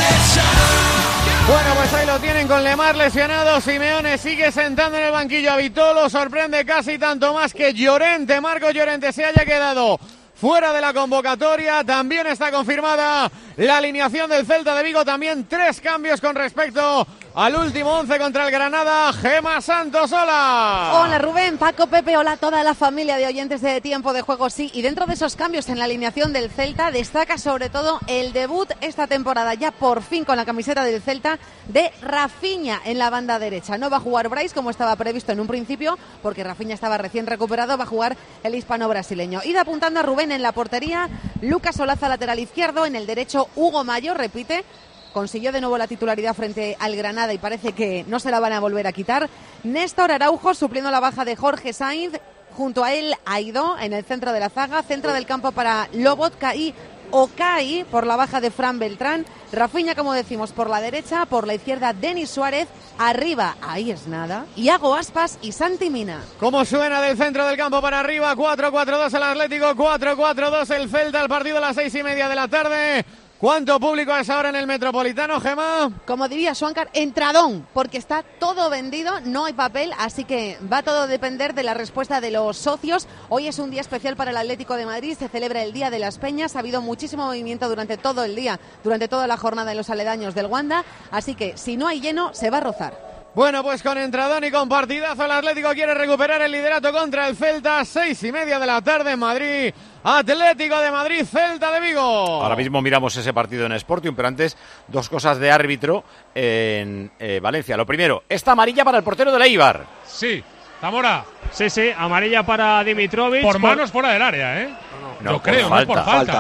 Speaker 6: Bueno, pues ahí lo tienen con Lemar lesionado. Simeone sigue sentando en el banquillo a Vitolo. Sorprende casi tanto más que Llorente, Marco Llorente, se haya quedado fuera de la convocatoria. También está confirmada la alineación del Celta de Vigo. También 3 cambios con respecto al último 11 contra el Granada. Gemma Santos, hola.
Speaker 15: Hola Rubén, Paco, Pepe, hola a toda la familia de oyentes de Tiempo de Juego. Sí, y dentro de esos cambios en la alineación del Celta destaca sobre todo el debut esta temporada, ya por fin con la camiseta del Celta, de Rafinha en la banda derecha. No va a jugar Brais como estaba previsto en un principio, porque Rafinha estaba recién recuperado. Va a jugar el hispano-brasileño. Id apuntando a Rubén en la portería, Lucas Olaza lateral izquierdo, en el derecho Hugo Mayo, repite. Consiguió de nuevo la titularidad frente al Granada y parece que no se la van a volver a quitar. Néstor Araujo supliendo la baja de Jorge Sainz. Junto a él, Aidó en el centro de la zaga. Centro del campo para Lobotka y Okai por la baja de Fran Beltrán. Rafinha, como decimos, por la derecha. Por la izquierda, Denis Suárez. Arriba, ahí es nada. Iago Aspas y Santi Mina.
Speaker 6: ¿Cómo suena del centro del campo para arriba? 4-4-2 el Atlético, 4-4-2 el Celta. El partido a las 6:30 de la tarde. ¿Cuánto público es ahora en el Metropolitano, Gemma?
Speaker 15: Como diría Suancar, entradón, porque está todo vendido, no hay papel, así que va todo a depender de la respuesta de los socios. Hoy es un día especial para el Atlético de Madrid, se celebra el Día de las Peñas, ha habido muchísimo movimiento durante todo el día, durante toda la jornada en los aledaños del Wanda, así que si no hay lleno, se va a rozar.
Speaker 6: Bueno, pues con entradón y con partidazo, el Atlético quiere recuperar el liderato contra el Celta. 6:30 de la tarde en Madrid. Atlético de Madrid, Celta de Vigo.
Speaker 3: Ahora mismo miramos ese partido en Sportium, pero antes 2 cosas de árbitro en Valencia. Lo primero, esta amarilla para el portero del Eibar.
Speaker 12: Sí, Zamora.
Speaker 11: Sí, amarilla para Dimitrovic.
Speaker 12: Por manos fuera del área, ¿eh?
Speaker 3: No,
Speaker 12: yo creo,
Speaker 3: falta.
Speaker 12: No por falta.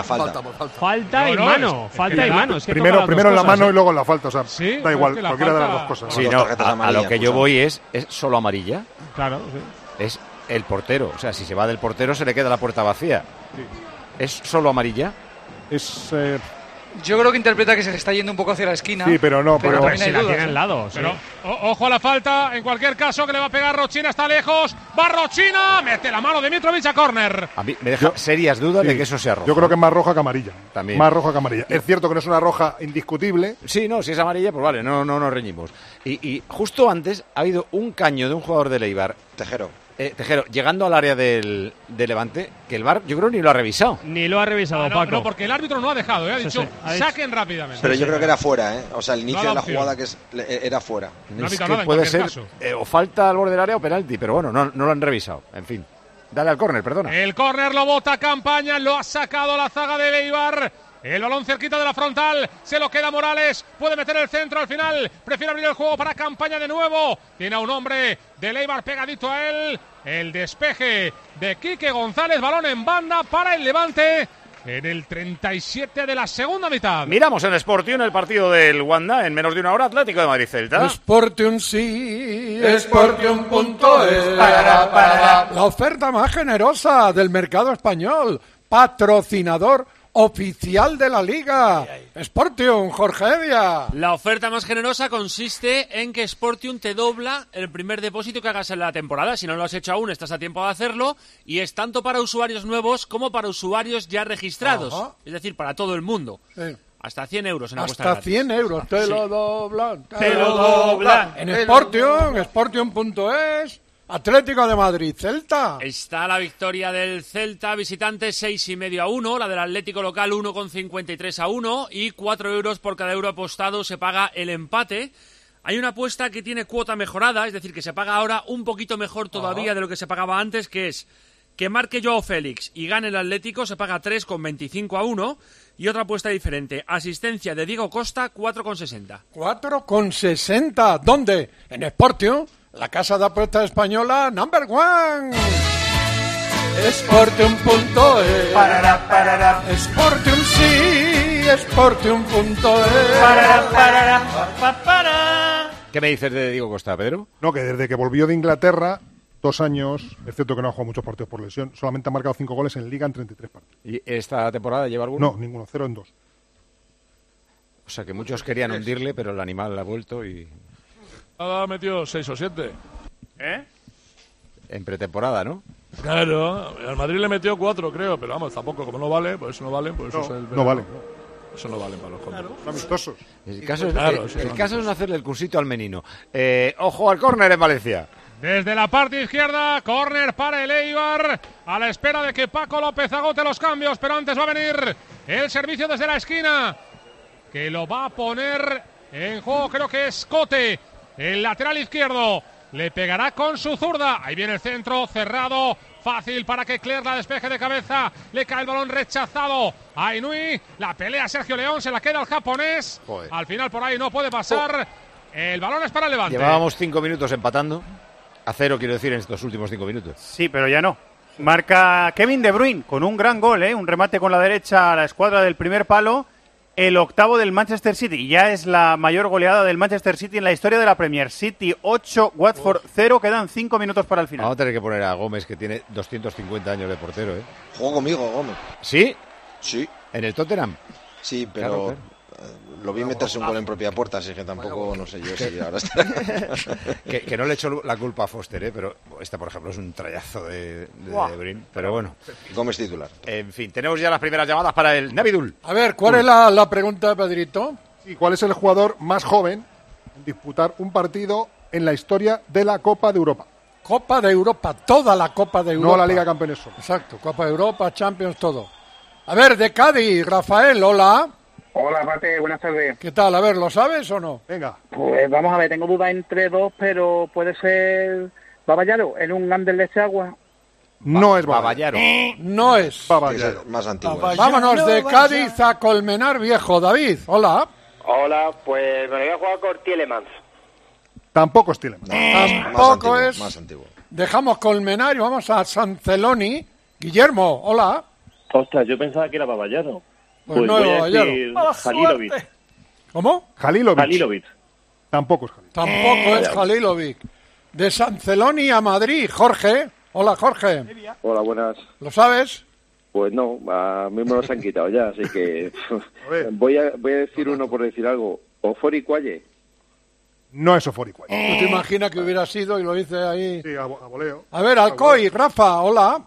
Speaker 11: Falta y mano. Falta y mano. Es que
Speaker 8: primero en la mano y luego en la falta. O sea,
Speaker 12: sí,
Speaker 8: da igual,
Speaker 12: es
Speaker 8: cualquiera
Speaker 12: falta...
Speaker 8: de las dos cosas.
Speaker 3: Sí, no, a lo que yo voy es solo amarilla.
Speaker 11: Claro, sí.
Speaker 3: Es el portero. O sea, si se va del portero se le queda la puerta vacía. Sí. ¿Es solo amarilla?
Speaker 10: Es... Yo creo que interpreta que se le está yendo un poco hacia la esquina.
Speaker 8: Sí, pero no.
Speaker 11: Pero
Speaker 8: también
Speaker 11: si la tiene al lado.
Speaker 12: Pero ojo a la falta. En cualquier caso, que le va a pegar Rochina. Está lejos. Va Rochina. Mete la mano de Mitrovic a córner.
Speaker 3: A mí me deja serias dudas de que eso sea roja.
Speaker 8: Yo creo que es más roja que amarilla.
Speaker 3: También.
Speaker 8: Más roja que amarilla. Es cierto que no es una roja indiscutible.
Speaker 3: Sí, no, si es amarilla, pues vale, no nos reñimos. Y justo antes ha habido un caño de un jugador del Eibar. Tejero, llegando al área del Levante, que el VAR yo creo ni lo ha revisado.
Speaker 11: Ni lo ha revisado, Paco.
Speaker 12: No, porque el árbitro no ha dejado, ha dicho saquen rápidamente.
Speaker 9: Pero yo creo que era fuera, O sea, el inicio de la jugada era fuera.
Speaker 12: No
Speaker 3: es
Speaker 12: que
Speaker 3: nada, puede ser o falta al borde del área o penalti, pero bueno, no lo han revisado. En fin, dale al córner, perdona.
Speaker 12: El córner lo bota Campaña, lo ha sacado la zaga de Eibar. El balón cerquita de la frontal, se lo queda Morales, puede meter el centro al final, prefiere abrir el juego para Campaña de nuevo, tiene a un hombre de Eibar pegadito a él, el despeje de Quique González, balón en banda para el Levante en el 37 de la segunda mitad.
Speaker 3: Miramos en Sportium el partido del Wanda en menos de una hora, Atlético de Madrid-Celta.
Speaker 17: Sportium sí, Sportium.es, la oferta más generosa del mercado español, patrocinador oficial de la Liga. Sportium, Jorge Evia.
Speaker 24: La oferta más generosa consiste en que Sportium te dobla el primer depósito que hagas en la temporada. Si no lo has hecho aún, estás a tiempo de hacerlo. Y es tanto para usuarios nuevos como para usuarios ya registrados. Ajá. Es decir, para todo el mundo. Sí. Hasta 100 euros en apuestas gratis.
Speaker 17: Hasta 100 euros, te lo doblan.
Speaker 24: Te lo doblan.
Speaker 17: En Sportium, Sportium.es. Atlético de Madrid, Celta.
Speaker 24: Está la victoria del Celta, visitante 6,5-1, la del Atlético local 1,53-1 y 4 euros por cada euro apostado se paga el empate. Hay una apuesta que tiene cuota mejorada, es decir, que se paga ahora un poquito mejor todavía de lo que se pagaba antes, que es que marque Joao Félix y gane el Atlético, se paga 3,25-1. Y otra apuesta diferente, asistencia de Diego Costa, 4,60.
Speaker 17: 4,60, ¿dónde? En Sportium. La casa de apuestas española number one. Sportium.es. Sportium sí, Sportium.es.
Speaker 3: ¿Qué me dices de Diego Costa, Pedro?
Speaker 8: No, que desde que volvió de Inglaterra 2 años, excepto que no ha jugado muchos partidos por lesión, solamente ha marcado 5 goles en Liga en 33 partidos.
Speaker 3: ¿Y esta temporada lleva alguno?
Speaker 8: No, ninguno, 0 en 2.
Speaker 3: O sea que muchos querían hundirle, pero el animal ha vuelto y...
Speaker 7: Ha metido 6 o 7.
Speaker 3: En pretemporada, ¿no?
Speaker 7: Claro, al Madrid le metió 4, creo, pero vamos, tampoco, como no vale, pues eso no vale. Pues eso
Speaker 8: no vale.
Speaker 7: Eso no vale para los controles.
Speaker 8: Son amistosos.
Speaker 3: El caso,
Speaker 7: Claro,
Speaker 3: el caso es no hacerle el cursito al menino. Ojo al córner en Valencia.
Speaker 12: Desde la parte izquierda, córner para el Eibar, a la espera de que Paco López agote los cambios, pero antes va a venir el servicio desde la esquina, que lo va a poner en juego, creo que es Cote, el lateral izquierdo, le pegará con su zurda, ahí viene el centro, cerrado, fácil para que Clerc la despeje de cabeza, le cae el balón rechazado a Inui, la pelea Sergio León, se la queda el japonés,
Speaker 3: Joder.
Speaker 12: Al final por ahí no puede pasar, el balón es para el Levante.
Speaker 3: Llevábamos 5 minutos empatando. A 0, quiero decir, en estos últimos 5 minutos.
Speaker 5: Sí, pero ya no. Marca Kevin De Bruyne con un gran gol, un remate con la derecha a la escuadra del primer palo, el octavo del Manchester City. Ya es la mayor goleada del Manchester City en la historia de la Premier. City 8, Watford 0, quedan 5 minutos para el final.
Speaker 3: Vamos a tener que poner a Gómez, que tiene 250 años de portero, ¿eh?
Speaker 9: Jugó conmigo, Gómez.
Speaker 3: ¿Sí?
Speaker 9: Sí.
Speaker 3: ¿En el Tottenham?
Speaker 9: Sí, pero lo vi meterse un gol en propia puerta, así que tampoco, no sé yo si ahora está.
Speaker 3: que no le echo la culpa a Foster, pero esta, por ejemplo, es un trayazo de Bruyne. Pero bueno.
Speaker 9: Gómez titular.
Speaker 3: En fin, tenemos ya las primeras llamadas para el Navidul.
Speaker 17: A ver, ¿cuál es la pregunta, Pedrito?
Speaker 8: Sí, ¿cuál es el jugador más joven en disputar un partido en la historia de la Copa de Europa?
Speaker 17: Copa de Europa, toda la Copa de Europa.
Speaker 8: No la Liga de Campeones solo.
Speaker 17: Exacto, Copa de Europa, Champions, todo. A ver, de Cádiz, Rafael, hola.
Speaker 1: Hola, Pate, buenas tardes.
Speaker 17: ¿Qué tal? A ver, ¿lo sabes o no?
Speaker 8: Venga.
Speaker 1: Pues vamos a ver, tengo dudas entre dos, pero puede ser Baballaro, en un Anderlecht Agua.
Speaker 8: No es
Speaker 3: Baballaro.
Speaker 17: No es.
Speaker 8: Baballaro.
Speaker 9: Es más antiguo.
Speaker 17: Vámonos de Cádiz a Colmenar Viejo. David, hola.
Speaker 18: Hola, pues me lo voy a jugar con Tielemans.
Speaker 8: Tampoco es Tielemans.
Speaker 17: Tampoco es.
Speaker 9: Más antiguo.
Speaker 17: Dejamos Colmenar y vamos a San Celoni. Guillermo, hola.
Speaker 19: Ostras, yo pensaba que era Baballaro.
Speaker 17: Pues no
Speaker 19: voy
Speaker 17: es
Speaker 19: a
Speaker 17: Baballaro.
Speaker 19: decir Halilovic.
Speaker 17: ¿Cómo?
Speaker 8: Halilovic. Tampoco es Halilovic.
Speaker 17: Tampoco es Halilovic. De San Celoni a Madrid, Jorge. Hola, Jorge.
Speaker 19: Hola, buenas.
Speaker 17: ¿Lo sabes?
Speaker 19: Pues no, a mí me los han quitado ya, así que voy a decir uno por decir algo. Oforicualle.
Speaker 8: No es Oforicualle.
Speaker 17: ¿Tú te imaginas que hubiera sido y lo hice ahí?
Speaker 8: Sí, a voleo.
Speaker 17: A ver, Alcoy, Rafa, hola.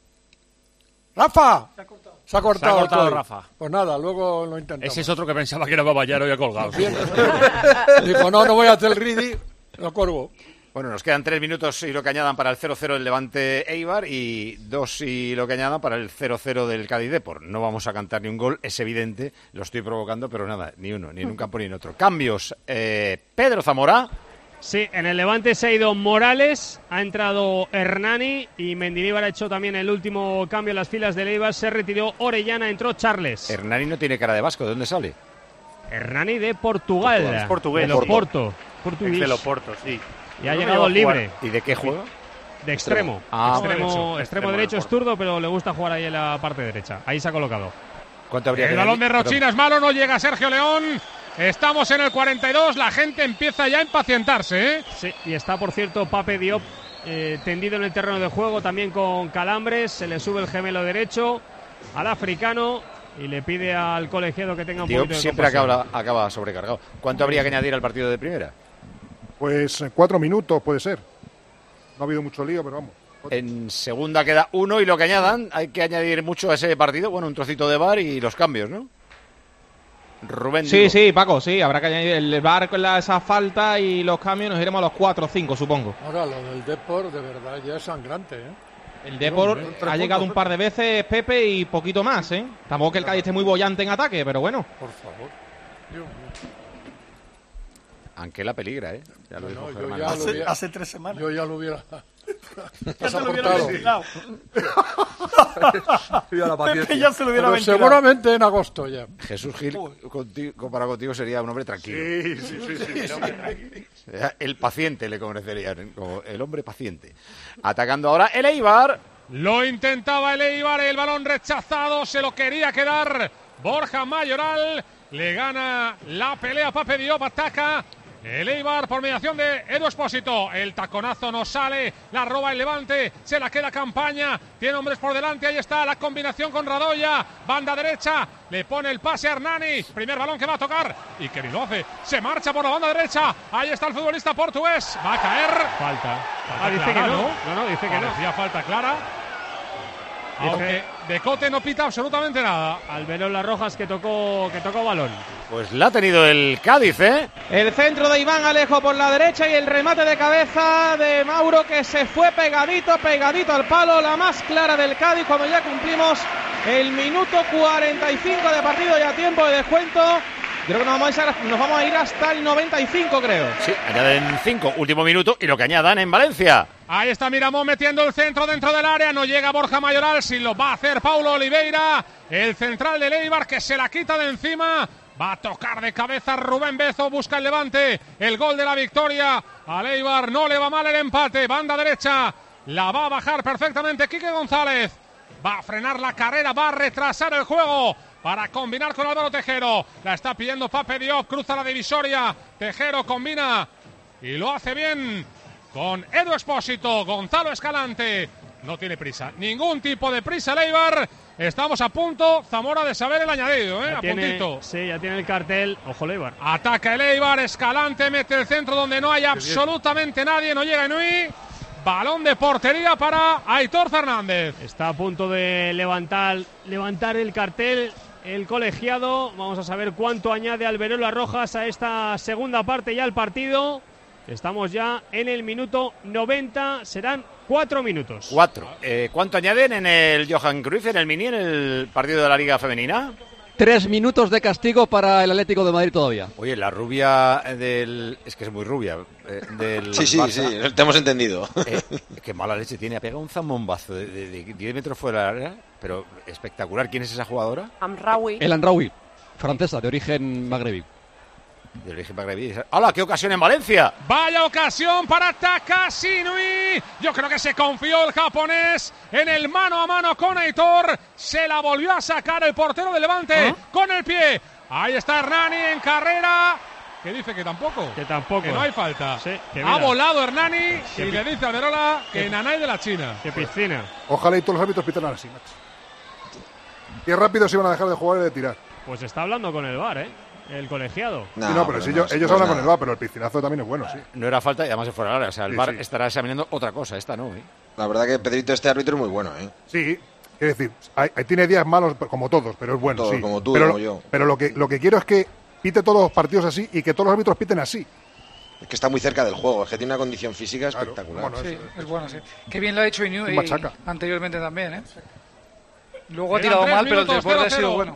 Speaker 17: Rafa. Se ha cortado
Speaker 24: Alcoy.
Speaker 17: Rafa. Pues nada, luego lo intentamos.
Speaker 24: Ese es otro que pensaba que era Baballaro y ha colgado.
Speaker 17: Dijo, no voy a hacer el ridi, lo corvo.
Speaker 3: Bueno, nos quedan 3 minutos y lo que añadan para el 0-0 del Levante Eibar y 2 y lo que añadan para el 0-0 del Cádiz Depor. No vamos a cantar ni un gol, es evidente, lo estoy provocando, pero nada, ni uno, ni en un campo ni en otro. Cambios, Pedro Zamora.
Speaker 11: Sí, en el Levante se ha ido Morales, ha entrado Hernani y Mendilibar ha hecho también el último cambio en las filas del Eibar, se retiró Orellana, entró Charles.
Speaker 3: Hernani no tiene cara de vasco, ¿de dónde sale?
Speaker 11: Hernani de Portugal.
Speaker 5: Es portugués.
Speaker 11: De Loporto.
Speaker 5: Es de Loporto, sí.
Speaker 11: Y ha llegado libre.
Speaker 3: ¿Y de qué juega?
Speaker 11: De extremo. Extremo derecho es zurdo, pero le gusta jugar ahí en la parte derecha. Ahí se ha colocado.
Speaker 3: ¿Cuánto habría
Speaker 12: El balón de Rochina es malo, no llega Sergio León. Estamos en el 42, la gente empieza ya a impacientarse, ¿eh?
Speaker 11: Sí, y está, por cierto, Pape Diop tendido en el terreno de juego, también con calambres. Se le sube el gemelo derecho al africano y le pide al colegiado que tenga un
Speaker 3: Diop
Speaker 11: poquito de
Speaker 3: siempre
Speaker 11: compasión.
Speaker 3: acaba sobrecargado. ¿Cuánto habría que añadir al partido de primera?
Speaker 8: Pues 4 minutos puede ser. No ha habido mucho lío, pero vamos.
Speaker 3: En segunda queda 1 y lo que añadan, hay que añadir mucho a ese partido. Bueno, un trocito de VAR y los cambios, ¿no? Rubén.
Speaker 2: Sí, Paco, sí. Habrá que añadir el VAR con esa falta y los cambios. Nos iremos a los 4 o 5, supongo.
Speaker 17: Ahora, lo del Depor, de verdad, ya es sangrante, ¿eh?
Speaker 2: El Depor ha llegado un par de veces, Pepe, y poquito más, ¿eh? Tampoco que el Cádiz esté muy bollante en ataque, pero bueno.
Speaker 17: Por favor. Dios mío.
Speaker 3: Aunque la peligra, ¿eh? Ya lo dijo Germán.
Speaker 20: Hace 3 semanas.
Speaker 17: Yo ya lo hubiera...
Speaker 20: Ya se lo hubiera destilado.
Speaker 17: Pepe ya se lo hubiera ventilado. Seguramente en agosto ya.
Speaker 3: Jesús Gil, comparado contigo, sería un hombre tranquilo.
Speaker 8: Sí.
Speaker 3: El paciente le conocerían, como el hombre paciente. Atacando ahora el Eibar.
Speaker 12: Lo intentaba el Eibar, el balón rechazado, se lo quería quedar Borja Mayoral. Le gana la pelea Pape Diop, ataca El Eibar por mediación de Edu Expósito. El taconazo no sale, la roba el Levante, se la queda Campaña, tiene hombres por delante, ahí está la combinación con Radoya, banda derecha, le pone el pase a Hernani, primer balón que va a tocar y que ni lo hace, se marcha por la banda derecha, ahí está el futbolista portugués, va a caer.
Speaker 11: Falta
Speaker 12: Dice
Speaker 11: clara,
Speaker 12: que no.
Speaker 11: No, dice que no.
Speaker 12: Parecía falta clara. Aunque de Cote no pita absolutamente nada.
Speaker 11: Alberola Rojas que tocó balón.
Speaker 3: Pues la ha tenido el Cádiz, ¿eh?
Speaker 2: El centro de Iván Alejo por la derecha y el remate de cabeza de Mauro que se fue pegadito al palo, la más clara del Cádiz cuando ya cumplimos el minuto 45 de partido y a tiempo de descuento. Creo que nos vamos a ir hasta el 95, creo.
Speaker 3: Sí, añaden 5, último minuto y lo que añadan en Valencia.
Speaker 12: Ahí está Miramón metiendo el centro dentro del área, no llega Borja Mayoral, si lo va a hacer Paulo Oliveira, el central de Eibar que se la quita de encima. Va a tocar de cabeza Rubén Bezo, busca el Levante, el gol de la victoria. A Eibar no le va mal el empate, banda derecha, la va a bajar perfectamente Quique González. Va a frenar la carrera, va a retrasar el juego para combinar con Álvaro Tejero. La está pidiendo Pape Diop, cruza la divisoria. Tejero combina y lo hace bien con Edu Expósito. Gonzalo Escalante no tiene prisa, ningún tipo de prisa el Eibar. Estamos a punto, Zamora, de saber el añadido, a puntito.
Speaker 11: Sí, ya tiene el cartel. Ojo, el Eibar.
Speaker 12: Ataca el Eibar, Escalante mete el centro donde no hay absolutamente nadie, no llega Inui. Balón de portería para Aitor Fernández.
Speaker 11: Está a punto de levantar el cartel el colegiado. Vamos a saber cuánto añade Alberola Rojas a esta segunda parte ya el partido. Estamos ya en el minuto 90, serán 4 minutos.
Speaker 3: 4. ¿Cuánto añaden en el Johan Cruyff, en el Mini, en el partido de la Liga Femenina?
Speaker 4: 3 minutos de castigo para el Atlético de Madrid todavía.
Speaker 3: Oye, la rubia del... Es que es muy rubia. Del
Speaker 9: sí,
Speaker 3: Barça,
Speaker 9: te hemos entendido.
Speaker 3: Qué mala leche tiene. Ha pegado un zambombazo de 10 metros fuera del área, pero espectacular. ¿Quién es esa jugadora?
Speaker 4: El Amraoui, francesa, de origen magrebí.
Speaker 3: De origen magrebí. ¡Hala, qué ocasión en Valencia!
Speaker 12: Vaya ocasión para Takashi Inui. Yo creo que se confió el japonés en el mano a mano con Aitor. Se la volvió a sacar el portero del Levante con el pie. Ahí está Hernani en carrera. Que dice que tampoco. Que no hay falta.
Speaker 11: Sí,
Speaker 12: ha volado Hernani y le dice a Alberola que Nanay de la China.
Speaker 11: ¡Qué piscina!
Speaker 8: Ojalá y todos los árbitros pitaran así, macho. Qué rápido se iban a dejar de jugar y de tirar.
Speaker 11: Pues está hablando con el VAR, el colegiado.
Speaker 8: Pero si ellos hablan con el VAR, pero el piscinazo también es bueno, sí.
Speaker 3: No era falta y además se fuera al área. O sea, el VAR estará examinando otra cosa, esta no,
Speaker 9: La verdad que Pedrito, este árbitro es muy bueno,
Speaker 8: Sí, quiero decir, tiene días malos como todos, pero es bueno,
Speaker 9: todos,
Speaker 8: sí.
Speaker 9: como tú,
Speaker 8: pero,
Speaker 9: como yo.
Speaker 8: Pero lo que quiero es que pite todos los partidos así y que todos los árbitros piten así.
Speaker 9: Es que está muy cerca del juego, es que tiene una condición física espectacular.
Speaker 10: Bueno, sí, es bueno, sí. Qué bien lo ha hecho Inui anteriormente también, Luego ha tirado mal, pero el desborde ha sido bueno.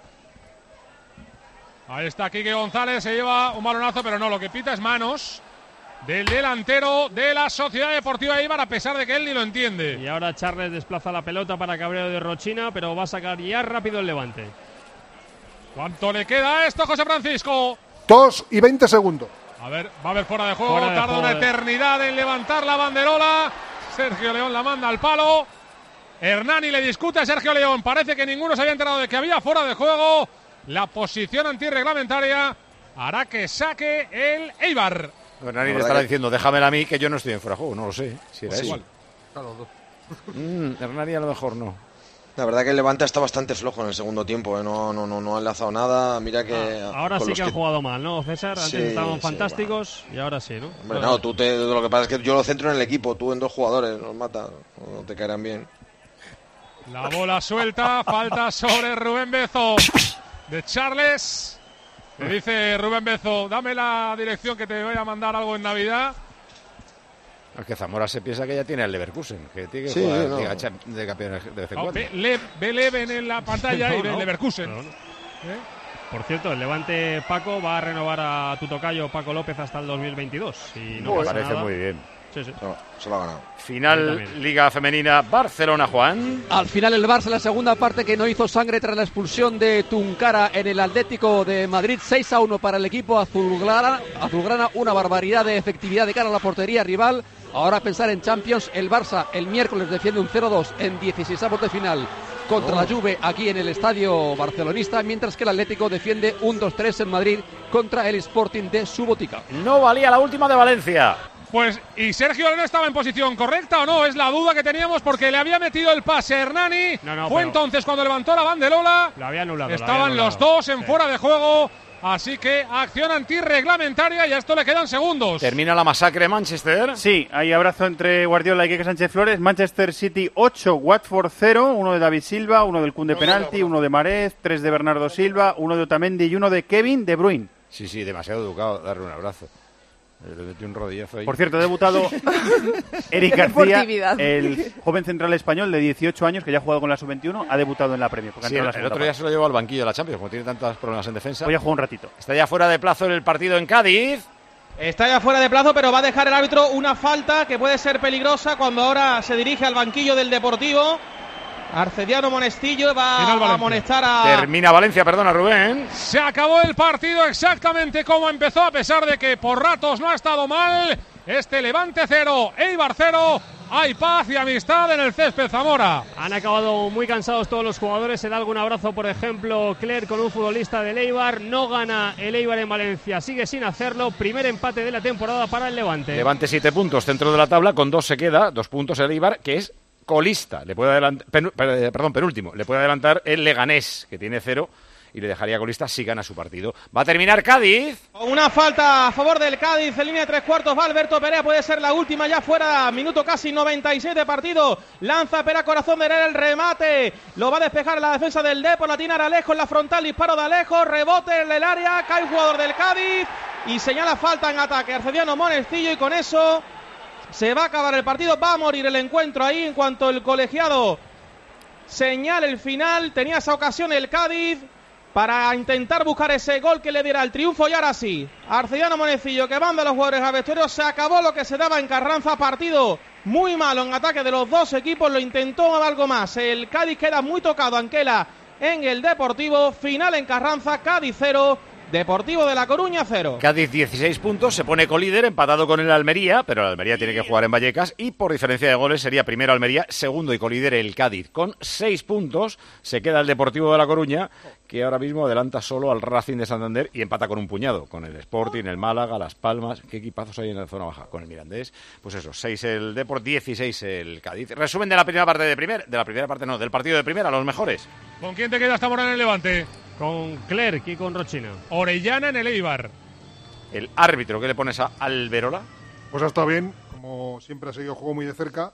Speaker 12: Ahí está Quique González, se lleva un balonazo, pero no, lo que pita es manos del delantero de la Sociedad Deportiva Eibar, a pesar de que él ni lo entiende.
Speaker 11: Y ahora Charles desplaza la pelota para Cabrero de Rochina, pero va a sacar ya rápido el Levante.
Speaker 12: ¿Cuánto le queda a esto, José Francisco?
Speaker 8: 2 y 20 segundos.
Speaker 12: A ver, va a haber fuera de juego, tarda una eternidad en levantar la banderola. Sergio León la manda al palo. Hernani le discute a Sergio León, parece que ninguno se había enterado de que había fuera de juego. La posición antirreglamentaria hará que saque el Eibar.
Speaker 3: Hernani le estará diciendo, déjamela a mí, que yo no estoy en fuera de juego, no lo sé. Si era
Speaker 9: igual.
Speaker 3: Hernani a lo mejor no.
Speaker 9: La verdad que el Levante está bastante flojo en el segundo tiempo, no ha enlazado nada. Mira que
Speaker 11: ahora sí que han jugado mal, ¿no, César? Antes estaban fantásticos y ahora sí, ¿no?
Speaker 9: Hombre, no, lo que pasa es que yo lo centro en el equipo, tú en 2 jugadores, nos mata, no te caerán bien.
Speaker 12: La bola suelta, falta sobre Rubén Bezo de Charles. Le dice Rubén Bezo, dame la dirección que te voy a mandar algo en Navidad.
Speaker 3: Es que Zamora se piensa que ya tiene al Leverkusen, que tiene que jugar de campeones de vez en cuando.
Speaker 12: Ve Leven en la pantalla y ve el Leverkusen.
Speaker 11: Por cierto, el Levante, Paco, va a renovar a tu tocayo Paco López hasta el 2022. Si no
Speaker 3: me parece muy bien.
Speaker 11: Sí.
Speaker 9: No, se lo ha ganado.
Speaker 3: Final Liga Femenina Barcelona, Juan.
Speaker 4: Al final el Barça en la segunda parte, que no hizo sangre tras la expulsión de Tuncara en el Atlético de Madrid. 6-1 para el equipo azulgrana, una barbaridad de efectividad de cara a la portería rival. Ahora a pensar en Champions, el Barça el miércoles defiende un 0-2 en 16avos de final contra la Juve aquí en el estadio barcelonista, mientras que el Atlético defiende un 2-3 en Madrid contra el Sporting de Subotica.
Speaker 3: No valía la última de Valencia.
Speaker 12: Pues, ¿y Sergio León estaba en posición correcta o no? Es la duda que teníamos porque le había metido el pase a Hernani. Fue entonces cuando levantó la banderola.
Speaker 11: Lo había anulado.
Speaker 12: Estaban los dos en fuera de juego. Así que acción antirreglamentaria y a esto le quedan segundos.
Speaker 3: ¿Termina la masacre Manchester?
Speaker 5: Sí, hay abrazo entre Guardiola y Quique Sánchez Flores. Manchester City 8, Watford 0, uno de David Silva, uno del Kun de penalti, uno de Marez, 3 de Bernardo Silva, uno de Otamendi y uno de Kevin De Bruyne.
Speaker 3: Sí, demasiado educado darle un abrazo. Le metí un rodillazo ahí.
Speaker 5: Por cierto, ha debutado Eric García, el joven central español de 18 años que ya ha jugado con la Sub-21, ha debutado en la Premier.
Speaker 3: Sí, el otro día se lo llevó al banquillo de la Champions, como tiene tantos problemas en defensa.
Speaker 5: Hoy ha jugado un ratito.
Speaker 3: Está ya fuera de plazo en el partido en Cádiz.
Speaker 2: Está ya fuera de plazo, pero va a dejar el árbitro una falta que puede ser peligrosa cuando ahora se dirige al banquillo del Deportivo. Arcediano Monestillo va a amonestar a...
Speaker 3: Termina Valencia, perdona Rubén.
Speaker 12: Se acabó el partido exactamente como empezó, a pesar de que por ratos no ha estado mal. Este Levante 0, Eibar 0. Hay paz y amistad en el césped Zamora.
Speaker 11: Han acabado muy cansados todos los jugadores. Se da algún abrazo, por ejemplo, Clerc con un futbolista del Eibar. No gana el Eibar en Valencia, sigue sin hacerlo. Primer empate de la temporada para el Levante.
Speaker 3: Levante 7 puntos, centro de la tabla, con 2 se queda, 2 puntos el Eibar, que es colista, le puede adelantar, penúltimo, le puede adelantar el Leganés, que tiene 0 y le dejaría colista si gana su partido. Va a terminar Cádiz.
Speaker 2: Una falta a favor del Cádiz en línea de 3/4, va Alberto Perea, puede ser la última ya fuera, minuto casi 96 de partido. Lanza Perea, corazón de el remate, lo va a despejar la defensa del Depor, la tiene Alejo en la frontal, disparo de Alejo, rebote en el área, cae un jugador del Cádiz y señala falta en ataque Arcediano Monestillo y con eso se va a acabar el partido, va a morir el encuentro ahí en cuanto el colegiado señala el final. Tenía esa ocasión el Cádiz para intentar buscar ese gol que le diera el triunfo y ahora sí, Arcediano Monestillo que manda a los jugadores a vestuario. Se acabó lo que se daba en Carranza, partido muy malo en ataque de los dos equipos, lo intentó algo más. El Cádiz queda muy tocado, Anquela en el Deportivo, final en Carranza, Cádiz 0. Deportivo de La Coruña 0.
Speaker 3: Cádiz 16 puntos, se pone colíder, empatado con el Almería, pero el Almería tiene que jugar en Vallecas y por diferencia de goles sería primero Almería, segundo y colíder el Cádiz. Con 6 puntos se queda el Deportivo de La Coruña, que ahora mismo adelanta solo al Racing de Santander y empata con un puñado, con el Sporting, el Málaga, Las Palmas. ¿Qué equipazos hay en la zona baja? Con el Mirandés, pues eso, 6 el Deport, 16 el Cádiz. Resumen de la primera parte del partido de primera, los mejores.
Speaker 12: ¿Con quién te quedas, Zamora, en el Levante?
Speaker 11: Con Clerc y con Rochina.
Speaker 12: Orellana en el Eibar.
Speaker 3: El árbitro, ¿qué le pones a Alberola?
Speaker 8: Pues ha estado bien, como siempre ha seguido el juego muy de cerca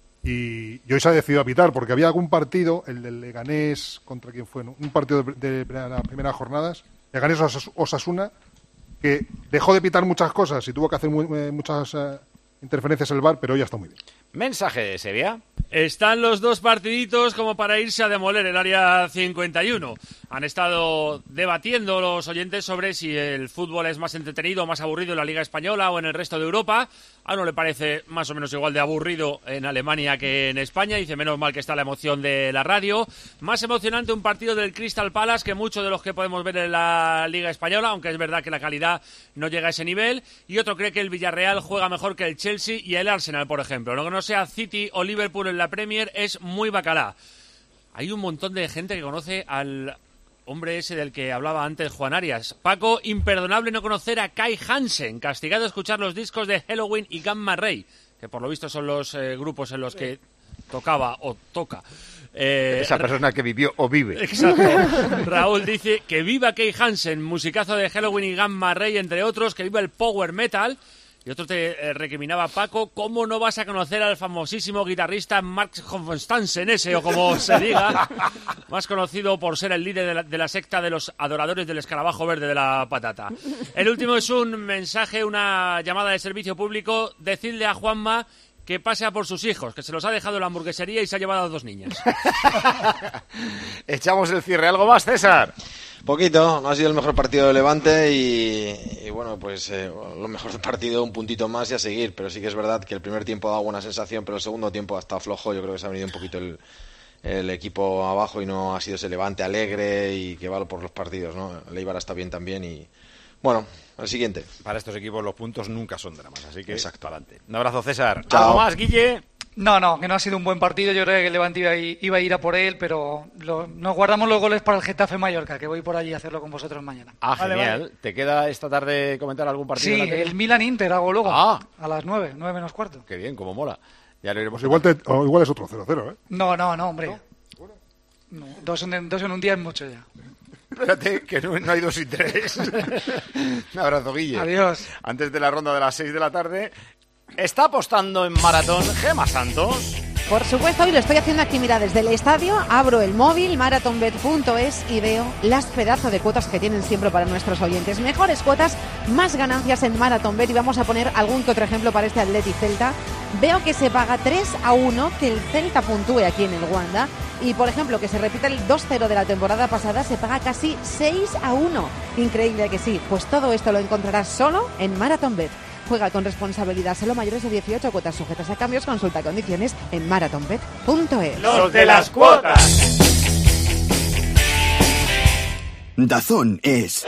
Speaker 8: y hoy se ha decidido a pitar porque había algún partido, el del Leganés, ¿contra quién fue? ¿No? Un partido de las primeras jornadas, Leganés Osasuna, que dejó de pitar muchas cosas y tuvo que hacer muchas interferencias el VAR, pero hoy ya está muy bien.
Speaker 3: Mensaje de Sevilla.
Speaker 24: Están los dos partiditos como para irse a demoler el área 51. Han estado debatiendo los oyentes sobre si el fútbol es más entretenido o más aburrido en la Liga Española o en el resto de Europa. A uno le parece más o menos igual de aburrido en Alemania que en España. Dice, menos mal que está la emoción de la radio. Más emocionante un partido del Crystal Palace que muchos de los que podemos ver en la Liga Española, aunque es verdad que la calidad no llega a ese nivel. Y otro cree que el Villarreal juega mejor que el Chelsea y el Arsenal, por ejemplo. Lo que no sea City o Liverpool en la Premier es muy bacalá. Hay un montón de gente que conoce al hombre ese del que hablaba antes Juan Arias. Paco, imperdonable no conocer a Kai Hansen, castigado a escuchar los discos de Halloween y Gamma Ray, que por lo visto son los grupos en los que tocaba o toca.
Speaker 3: Esa persona que vivió o vive.
Speaker 24: Exacto. Raúl dice que viva Kai Hansen, musicazo de Halloween y Gamma Ray, entre otros, que viva el power metal. Y otro te recriminaba, Paco, ¿cómo no vas a conocer al famosísimo guitarrista Max Constansen ese, o como se diga, más conocido por ser el líder de la secta de los adoradores del escarabajo verde de la patata? El último es un mensaje, una llamada de servicio público. Decidle a Juanma que pase a por sus hijos, que se los ha dejado en la hamburguesería y se ha llevado a 2 niñas.
Speaker 3: Echamos el cierre. ¿Algo más, César?
Speaker 9: Poquito, no ha sido el mejor partido de Levante y bueno, pues lo mejor del partido, un puntito más y a seguir, pero sí que es verdad que el primer tiempo ha dado buena sensación, pero el segundo tiempo ha estado flojo. Yo creo que se ha venido un poquito el equipo abajo y no ha sido ese Levante alegre y que va por los partidos, ¿no? El Eibar está bien también y bueno, el siguiente.
Speaker 3: Para estos equipos los puntos nunca son dramas, así que
Speaker 9: exacto,
Speaker 3: adelante. Un abrazo, César.
Speaker 9: Chao.
Speaker 3: ¿Algo más, Guille?
Speaker 10: No, que no ha sido un buen partido. Yo creo que el Levante iba a ir a por él, pero nos guardamos los goles para el Getafe Mallorca, que voy por allí a hacerlo con vosotros mañana.
Speaker 3: Genial.
Speaker 10: Vale.
Speaker 3: ¿Te queda esta tarde comentar algún partido?
Speaker 10: Sí, el Milan-Inter hago luego, a las 9 menos cuarto.
Speaker 3: Qué bien, cómo mola. Ya lo iremos.
Speaker 8: Igual es otro 0-0, ¿eh?
Speaker 10: No, hombre. No, dos en un día es mucho ya.
Speaker 3: Espérate, que no hay 2 sin 3. Un abrazo, Guille.
Speaker 10: Adiós.
Speaker 3: Antes de la ronda de las 6 de la tarde, está apostando en maratón Gemma Santos.
Speaker 15: Por supuesto, hoy lo estoy haciendo aquí, mira, desde el estadio, abro el móvil, marathonbet.es y veo las pedazos de cuotas que tienen siempre para nuestros oyentes. Mejores cuotas, más ganancias en Marathonbet y vamos a poner algún que otro ejemplo para este Atleti Celta. Veo que se paga 3-1 que el Celta puntúe aquí en el Wanda y, por ejemplo, que se repita el 2-0 de la temporada pasada, se paga casi 6-1. Increíble que sí, pues todo esto lo encontrarás solo en Marathonbet. Juega con responsabilidad, solo mayores de 18, cuotas sujetas a cambios, consulta condiciones en marathonbet.es.
Speaker 6: Los de las cuotas.
Speaker 14: DAZN es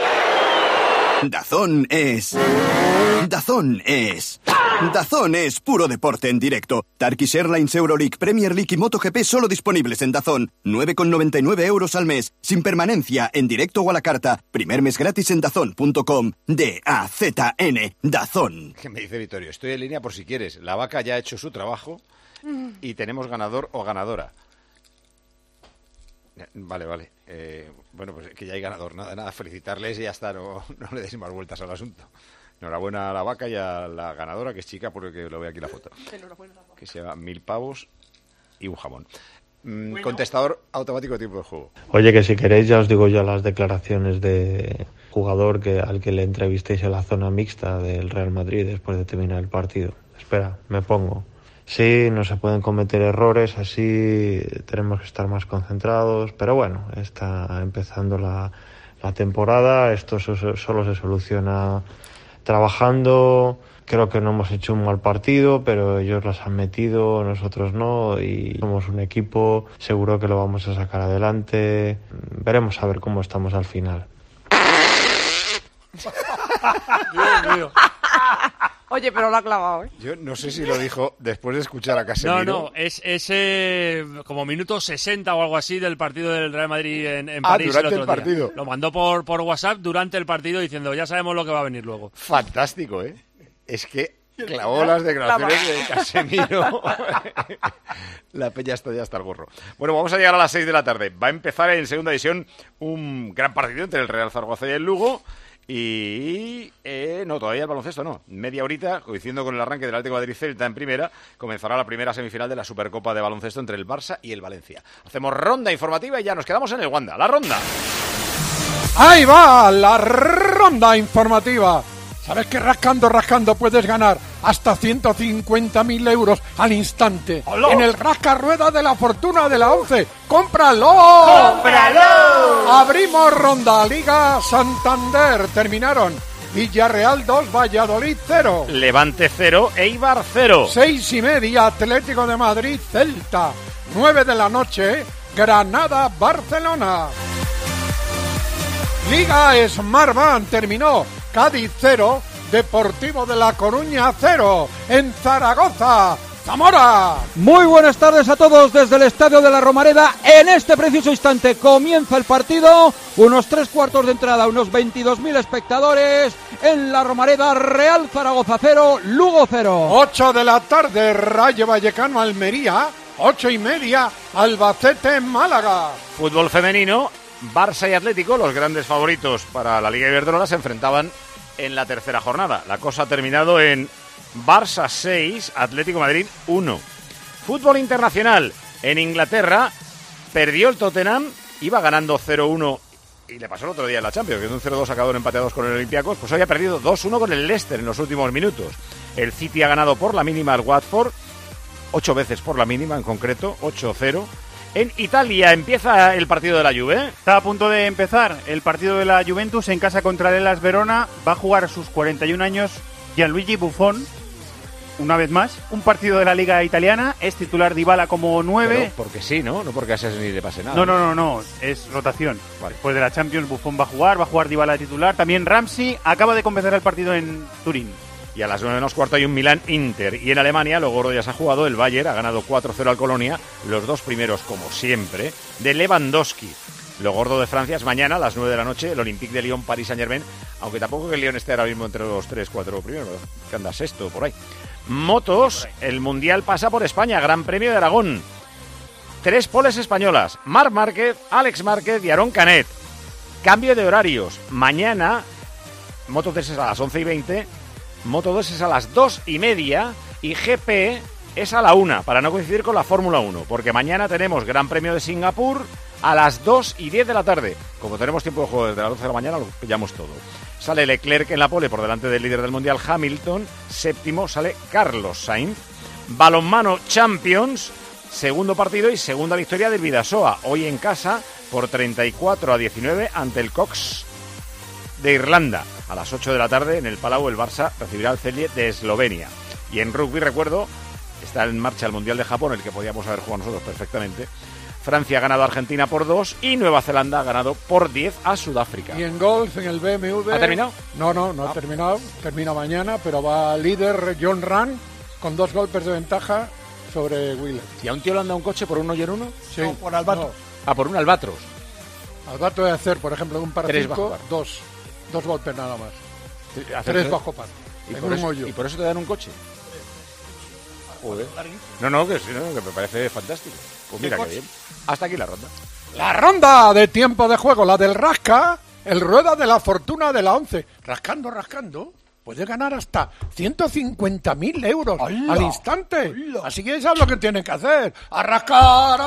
Speaker 14: DAZN es puro deporte en directo. Turkish Airlines, Euroleague, Premier League y MotoGP solo disponibles en DAZN. 9,99 € al mes, sin permanencia, en directo o a la carta. Primer mes gratis en DAZN.com. DAZN, DAZN.
Speaker 3: Que me dice Vittorio, estoy en línea por si quieres. La vaca ya ha hecho su trabajo y tenemos ganador o ganadora. Vale. Bueno, pues que ya hay ganador. Nada, felicitarles y ya está. No le deis más vueltas al asunto. Enhorabuena a la vaca y a la ganadora, que es chica, porque lo veo aquí la foto. Que se llama 1000 pavos y un jamón. Contestador automático de tiempo de juego.
Speaker 16: Oye, que si queréis ya os digo yo las declaraciones de jugador al que le entrevistéis en la zona mixta del Real Madrid después de terminar el partido. Espera, me pongo. Sí, no se pueden cometer errores, así tenemos que estar más concentrados, pero bueno, está empezando la temporada, esto solo se soluciona trabajando. Creo que no hemos hecho un mal partido, pero ellos las han metido, nosotros no, y somos un equipo, seguro que lo vamos a sacar adelante. Veremos a ver cómo estamos al final.
Speaker 6: Dios mío.
Speaker 15: Oye, pero lo ha clavado, ¿eh?
Speaker 3: Yo no sé si lo dijo después de escuchar a Casemiro.
Speaker 24: No, es como minuto 60 o algo así del partido del Real Madrid en París.
Speaker 3: Durante
Speaker 24: el
Speaker 3: otro partido.
Speaker 24: Día. Lo mandó por WhatsApp durante el partido diciendo, ya sabemos lo que va a venir luego.
Speaker 3: Fantástico, ¿eh? Es que clavó las declaraciones de Casemiro. La peña está ya hasta el gorro. Bueno, vamos a llegar a las 6 de la tarde. Va a empezar en segunda división un gran partido entre el Real Zaragoza y el Lugo. Y no, todavía el baloncesto no. Media horita, coincidiendo con el arranque del Atlético de Madrid Celta en primera, comenzará la primera semifinal de la Supercopa de baloncesto entre el Barça y el Valencia. Hacemos ronda informativa y ya nos quedamos en el Wanda. ¡La ronda!
Speaker 17: ¡Ahí va! ¡La ronda informativa! ¿Sabes que rascando puedes ganar hasta 150.000 euros al instante? ¡Hola! En el Rasca Rueda de la Fortuna de la 11. ¡Cómpralo! ¡Cómpralo! Abrimos ronda. Liga Santander. Terminaron. Villarreal 2, Valladolid 0.
Speaker 3: Levante 0, Eibar 0.
Speaker 17: 6:30, Atlético de Madrid, Celta. 9 de la noche, Granada, Barcelona. Liga Smartbank terminó. Cádiz 0, Deportivo de La Coruña 0, en Zaragoza, Zamora.
Speaker 4: Muy buenas tardes a todos desde el Estadio de la Romareda. En este preciso instante comienza el partido, unos 3/4 de entrada, unos 22.000 espectadores en la Romareda. Real Zaragoza 0, Lugo 0.
Speaker 17: 8 de la tarde, Rayo Vallecano, Almería. 8:30, Albacete, Málaga.
Speaker 3: Fútbol femenino. Barça y Atlético, los grandes favoritos para la Liga Iberdrola, se enfrentaban en la tercera jornada. La cosa ha terminado en Barça 6, Atlético de Madrid 1. Fútbol internacional. En Inglaterra perdió el Tottenham, iba ganando 0-1 y le pasó el otro día en la Champions, que de un 0-2 acabaron empateados con el Olympiacos, pues hoy ha perdido 2-1 con el Leicester en los últimos minutos. El City ha ganado por la mínima al Watford, 8 veces por la mínima en concreto, 8-0. En Italia empieza el partido de la Juve.
Speaker 5: Está a punto de empezar el partido de la Juventus en casa contra el Hellas Verona. Va a jugar a sus 41 años Gianluigi Buffon. Una vez más, un partido de la Liga Italiana. Es titular Dybala como 9.
Speaker 3: Pero porque sí, ¿no? No porque a ese ni le pase nada.
Speaker 5: No. Es rotación. Vale. Después de la Champions, Buffon va a jugar Dybala de titular. También Ramsey acaba de comenzar el partido en Turín.
Speaker 3: Y a las 9 menos cuarto hay un Milán-Inter. Y en Alemania, lo gordo ya se ha jugado, el Bayern ha ganado 4-0 al Colonia, los dos primeros, como siempre, de Lewandowski. Lo gordo de Francia es mañana a las 9 de la noche, el Olympique de Lyon, Paris Saint-Germain, aunque tampoco que el Lyon esté ahora mismo entre los 3-4 primeros, que anda sexto por ahí. Motos, el Mundial pasa por España, Gran Premio de Aragón. 3 poles españolas, Marc Márquez, Alex Márquez y Aarón Canet. Cambio de horarios, mañana Moto 3 es a las 11:20, Moto 2 es a las 2:30 y GP es a la 1, para no coincidir con la Fórmula 1, porque mañana tenemos Gran Premio de Singapur a las 2:10 de la tarde. Como tenemos tiempo de juego desde las 12 de la mañana, lo pillamos todo. Sale Leclerc en la pole por delante del líder del Mundial, Hamilton. Séptimo sale Carlos Sainz. Balonmano Champions, segundo partido y segunda victoria del Bidasoa. Hoy en casa por 34-19 ante el Cox de Irlanda. A las 8 de la tarde en el Palau el Barça recibirá al Celje de Eslovenia. Y en rugby, recuerdo, está en marcha el Mundial de Japón, el que podíamos haber jugado nosotros perfectamente. Francia ha ganado a Argentina por 2 y Nueva Zelanda ha ganado por 10 a Sudáfrica.
Speaker 17: Y en golf, en el BMW...
Speaker 3: ¿Ha terminado?
Speaker 17: No ha terminado. Termina mañana, pero va líder John Ram con 2 golpes de ventaja sobre Wheeler.
Speaker 3: ¿Y a un tío le han dado un coche por 1 y en 1?
Speaker 17: Sí.
Speaker 20: No, por Albatros.
Speaker 3: Ah, por un Albatros.
Speaker 17: Albatros de hacer, por ejemplo, un par
Speaker 3: 3
Speaker 17: 5,
Speaker 3: bajo par.
Speaker 17: 2 golpes nada más. 3 bajo par.
Speaker 3: ¿Y por eso te dan un coche? Joder. No, que me parece fantástico. Pues mira qué bien. Hasta aquí la ronda.
Speaker 17: La ronda de tiempo de juego, la del Rasca, el Rueda de la Fortuna de la 11. Rascando, puede ganar hasta 150.000 euros al instante. Así que eso es lo que tienen que hacer. A rascar.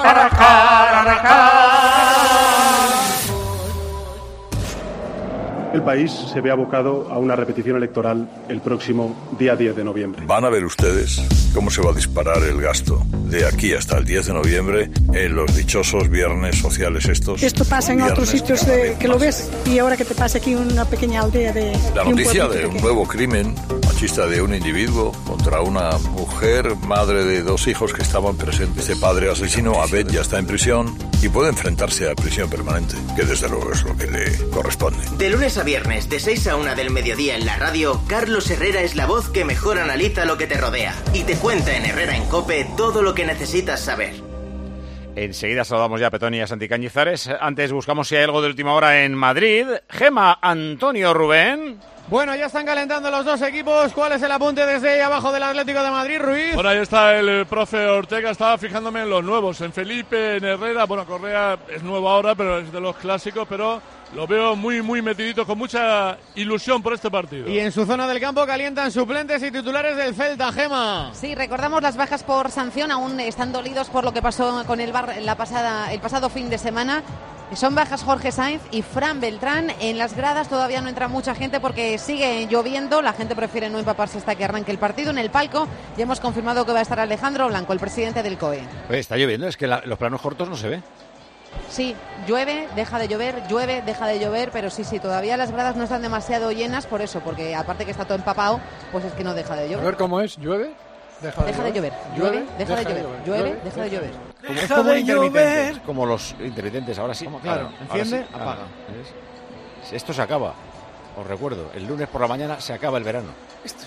Speaker 13: El país se ve abocado a una repetición electoral el próximo día 10 de noviembre.
Speaker 21: Van a ver ustedes cómo se va a disparar el gasto de aquí hasta el 10 de noviembre en los dichosos viernes sociales estos.
Speaker 22: Esto pasa en otros sitios que lo ves y ahora que te pasa aquí en una pequeña aldea de...
Speaker 21: La noticia de un nuevo crimen machista de un individuo contra una mujer, madre de 2 hijos que estaban presentes. Este padre asesino, Abed, ya está en prisión y puede enfrentarse a prisión permanente, que desde luego es lo que le corresponde.
Speaker 23: De lunes a viernes, de 6 a 1 del mediodía en la radio, Carlos Herrera es la voz que mejor analiza lo que te rodea y te cuenta en Herrera en COPE todo lo que necesitas saber.
Speaker 3: Enseguida saludamos ya a Petón y a Santi Cañizares. Antes buscamos si hay algo de última hora en Madrid. Gema, Antonio, Rubén.
Speaker 6: Bueno, ya están calentando los dos equipos. ¿Cuál es el apunte desde ahí abajo del Atlético de Madrid, Ruiz?
Speaker 7: Bueno, ahí está el profe Ortega. Estaba fijándome en los nuevos, en Felipe, en Herrera. Bueno, Correa es nuevo ahora, pero es de los clásicos, pero lo veo muy metidito, con mucha ilusión por este partido.
Speaker 6: Y en su zona del campo calientan suplentes y titulares del Celta, Gema.
Speaker 15: Sí, recordamos las bajas por sanción, aún están dolidos por lo que pasó con el el pasado fin de semana. Son bajas Jorge Sainz y Fran Beltrán. En las gradas todavía no entra mucha gente porque sigue lloviendo. La gente prefiere no empaparse hasta que arranque el partido. En el palco ya hemos confirmado que va a estar Alejandro Blanco, el presidente del COE.
Speaker 3: Oye, está lloviendo, es que los planos cortos no se ve.
Speaker 15: Sí, llueve, deja de llover, pero sí, todavía las gradas no están demasiado llenas por eso, porque aparte que está todo empapado, pues es que no deja de llover.
Speaker 17: A ver cómo es, ¿llueve? Deja de llover.
Speaker 15: Llueve, deja de llover. Llueve, deja de llover.
Speaker 3: Deja de llover. Como los intermitentes, ahora sí.
Speaker 6: Claro, enciende,
Speaker 3: sí,
Speaker 6: apaga.
Speaker 3: Esto se acaba, os recuerdo, el lunes por la mañana se acaba el verano.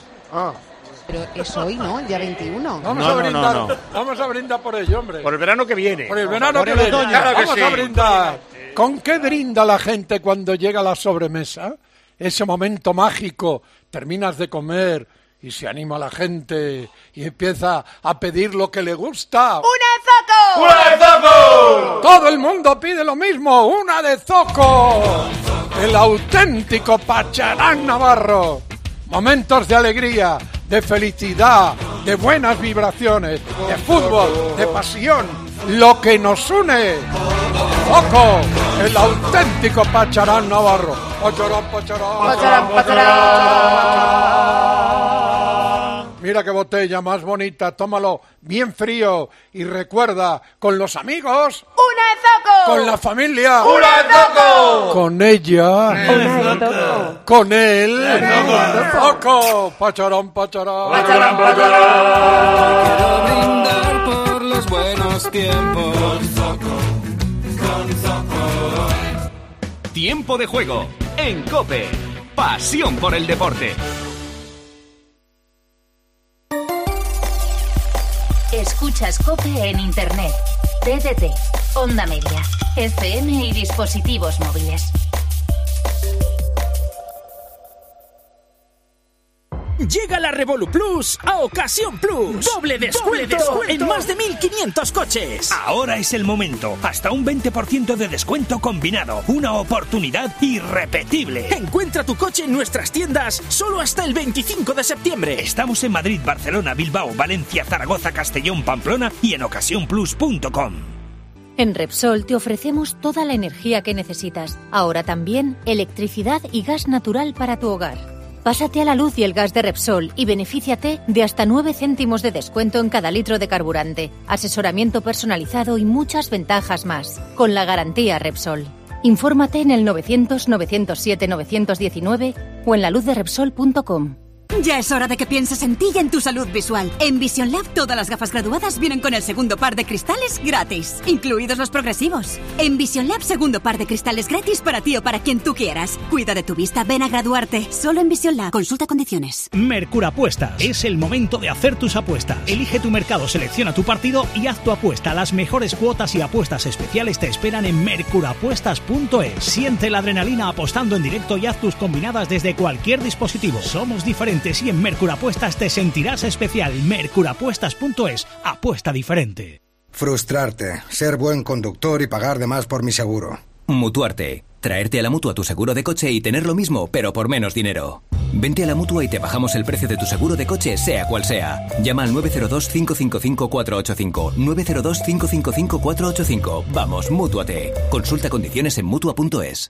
Speaker 15: Pero es hoy, ¿no? El día 21.
Speaker 17: Vamos a brindar. No. Vamos a brindar por ello, hombre.
Speaker 3: Por el verano que viene.
Speaker 17: Por el verano que viene. Claro que vamos a brindar. ¿Con qué brinda la gente cuando llega la sobremesa? Ese momento mágico. Terminas de comer y se anima la gente y empieza a pedir lo que le gusta.
Speaker 15: ¡Una
Speaker 17: de Zoco! Todo el mundo pide lo mismo. ¡Una de Zoco! El auténtico Pacharán Navarro. Momentos de alegría, de felicidad, de buenas vibraciones, de fútbol, de pasión, lo que nos une. ¡Ojo! El auténtico Pacharán Navarro. Pacharán, Pacharán.
Speaker 15: Pacharán, Pacharán.
Speaker 17: Mira qué botella más bonita, tómalo bien frío y recuerda, con los amigos,
Speaker 15: ¡una de Zoco!
Speaker 17: Con la familia,
Speaker 15: ¡una de Zoco!
Speaker 17: Con ella,
Speaker 15: ¡una de Zoco!
Speaker 17: Con él, Zoco. Pacharán, Pacharán.
Speaker 15: Pacharán, Pacharán.
Speaker 25: Quiero brindar por los buenos tiempos. Con Zoco.
Speaker 26: Tiempo de juego en COPE. Pasión por el deporte.
Speaker 1: Escuchas COPE en Internet, TDT, Onda Media, FM y dispositivos móviles.
Speaker 2: Llega la Revolu Plus a Ocasión Plus. Doble descuento en más de 1.500 coches. Ahora es el momento. Hasta un 20% de descuento combinado. Una oportunidad irrepetible. Encuentra tu coche en nuestras tiendas solo hasta el 25 de septiembre. Estamos en Madrid, Barcelona, Bilbao, Valencia, Zaragoza, Castellón, Pamplona y en ocasiónplus.com.
Speaker 11: En Repsol te ofrecemos toda la energía que necesitas. Ahora también electricidad y gas natural para tu hogar. Pásate a la luz y el gas de Repsol y benefíciate de hasta 9 céntimos de descuento en cada litro de carburante, asesoramiento personalizado y muchas ventajas más, con la garantía Repsol. Infórmate en el 900-907-919 o en laluzderepsol.com.
Speaker 18: Ya es hora de que pienses en ti y en tu salud visual. En Vision Lab todas las gafas graduadas vienen con el segundo par de cristales gratis, incluidos los progresivos. En Vision Lab segundo par de cristales gratis para ti o para quien tú quieras. Cuida de tu vista, ven a graduarte. Solo en Vision Lab. Consulta condiciones.
Speaker 2: Mercurapuestas. Es el momento de hacer tus apuestas. Elige tu mercado, selecciona tu partido y haz tu apuesta. Las mejores cuotas y apuestas especiales te esperan en mercurapuestas.es. Siente la adrenalina apostando en directo y haz tus combinadas desde cualquier dispositivo. Somos diferentes y en Mercurapuestas te sentirás especial. Mercurapuestas.es. Apuesta diferente.
Speaker 19: Frustrarte, ser buen conductor y pagar de más por mi seguro.
Speaker 26: Mutuarte. Traerte a la Mutua tu seguro de coche y tener lo mismo, pero por menos dinero. Vente a la Mutua y te bajamos el precio de tu seguro de coche, sea cual sea. Llama al 902-555-485. 902-555-485. Vamos, Mútuate. Consulta condiciones en Mutua.es.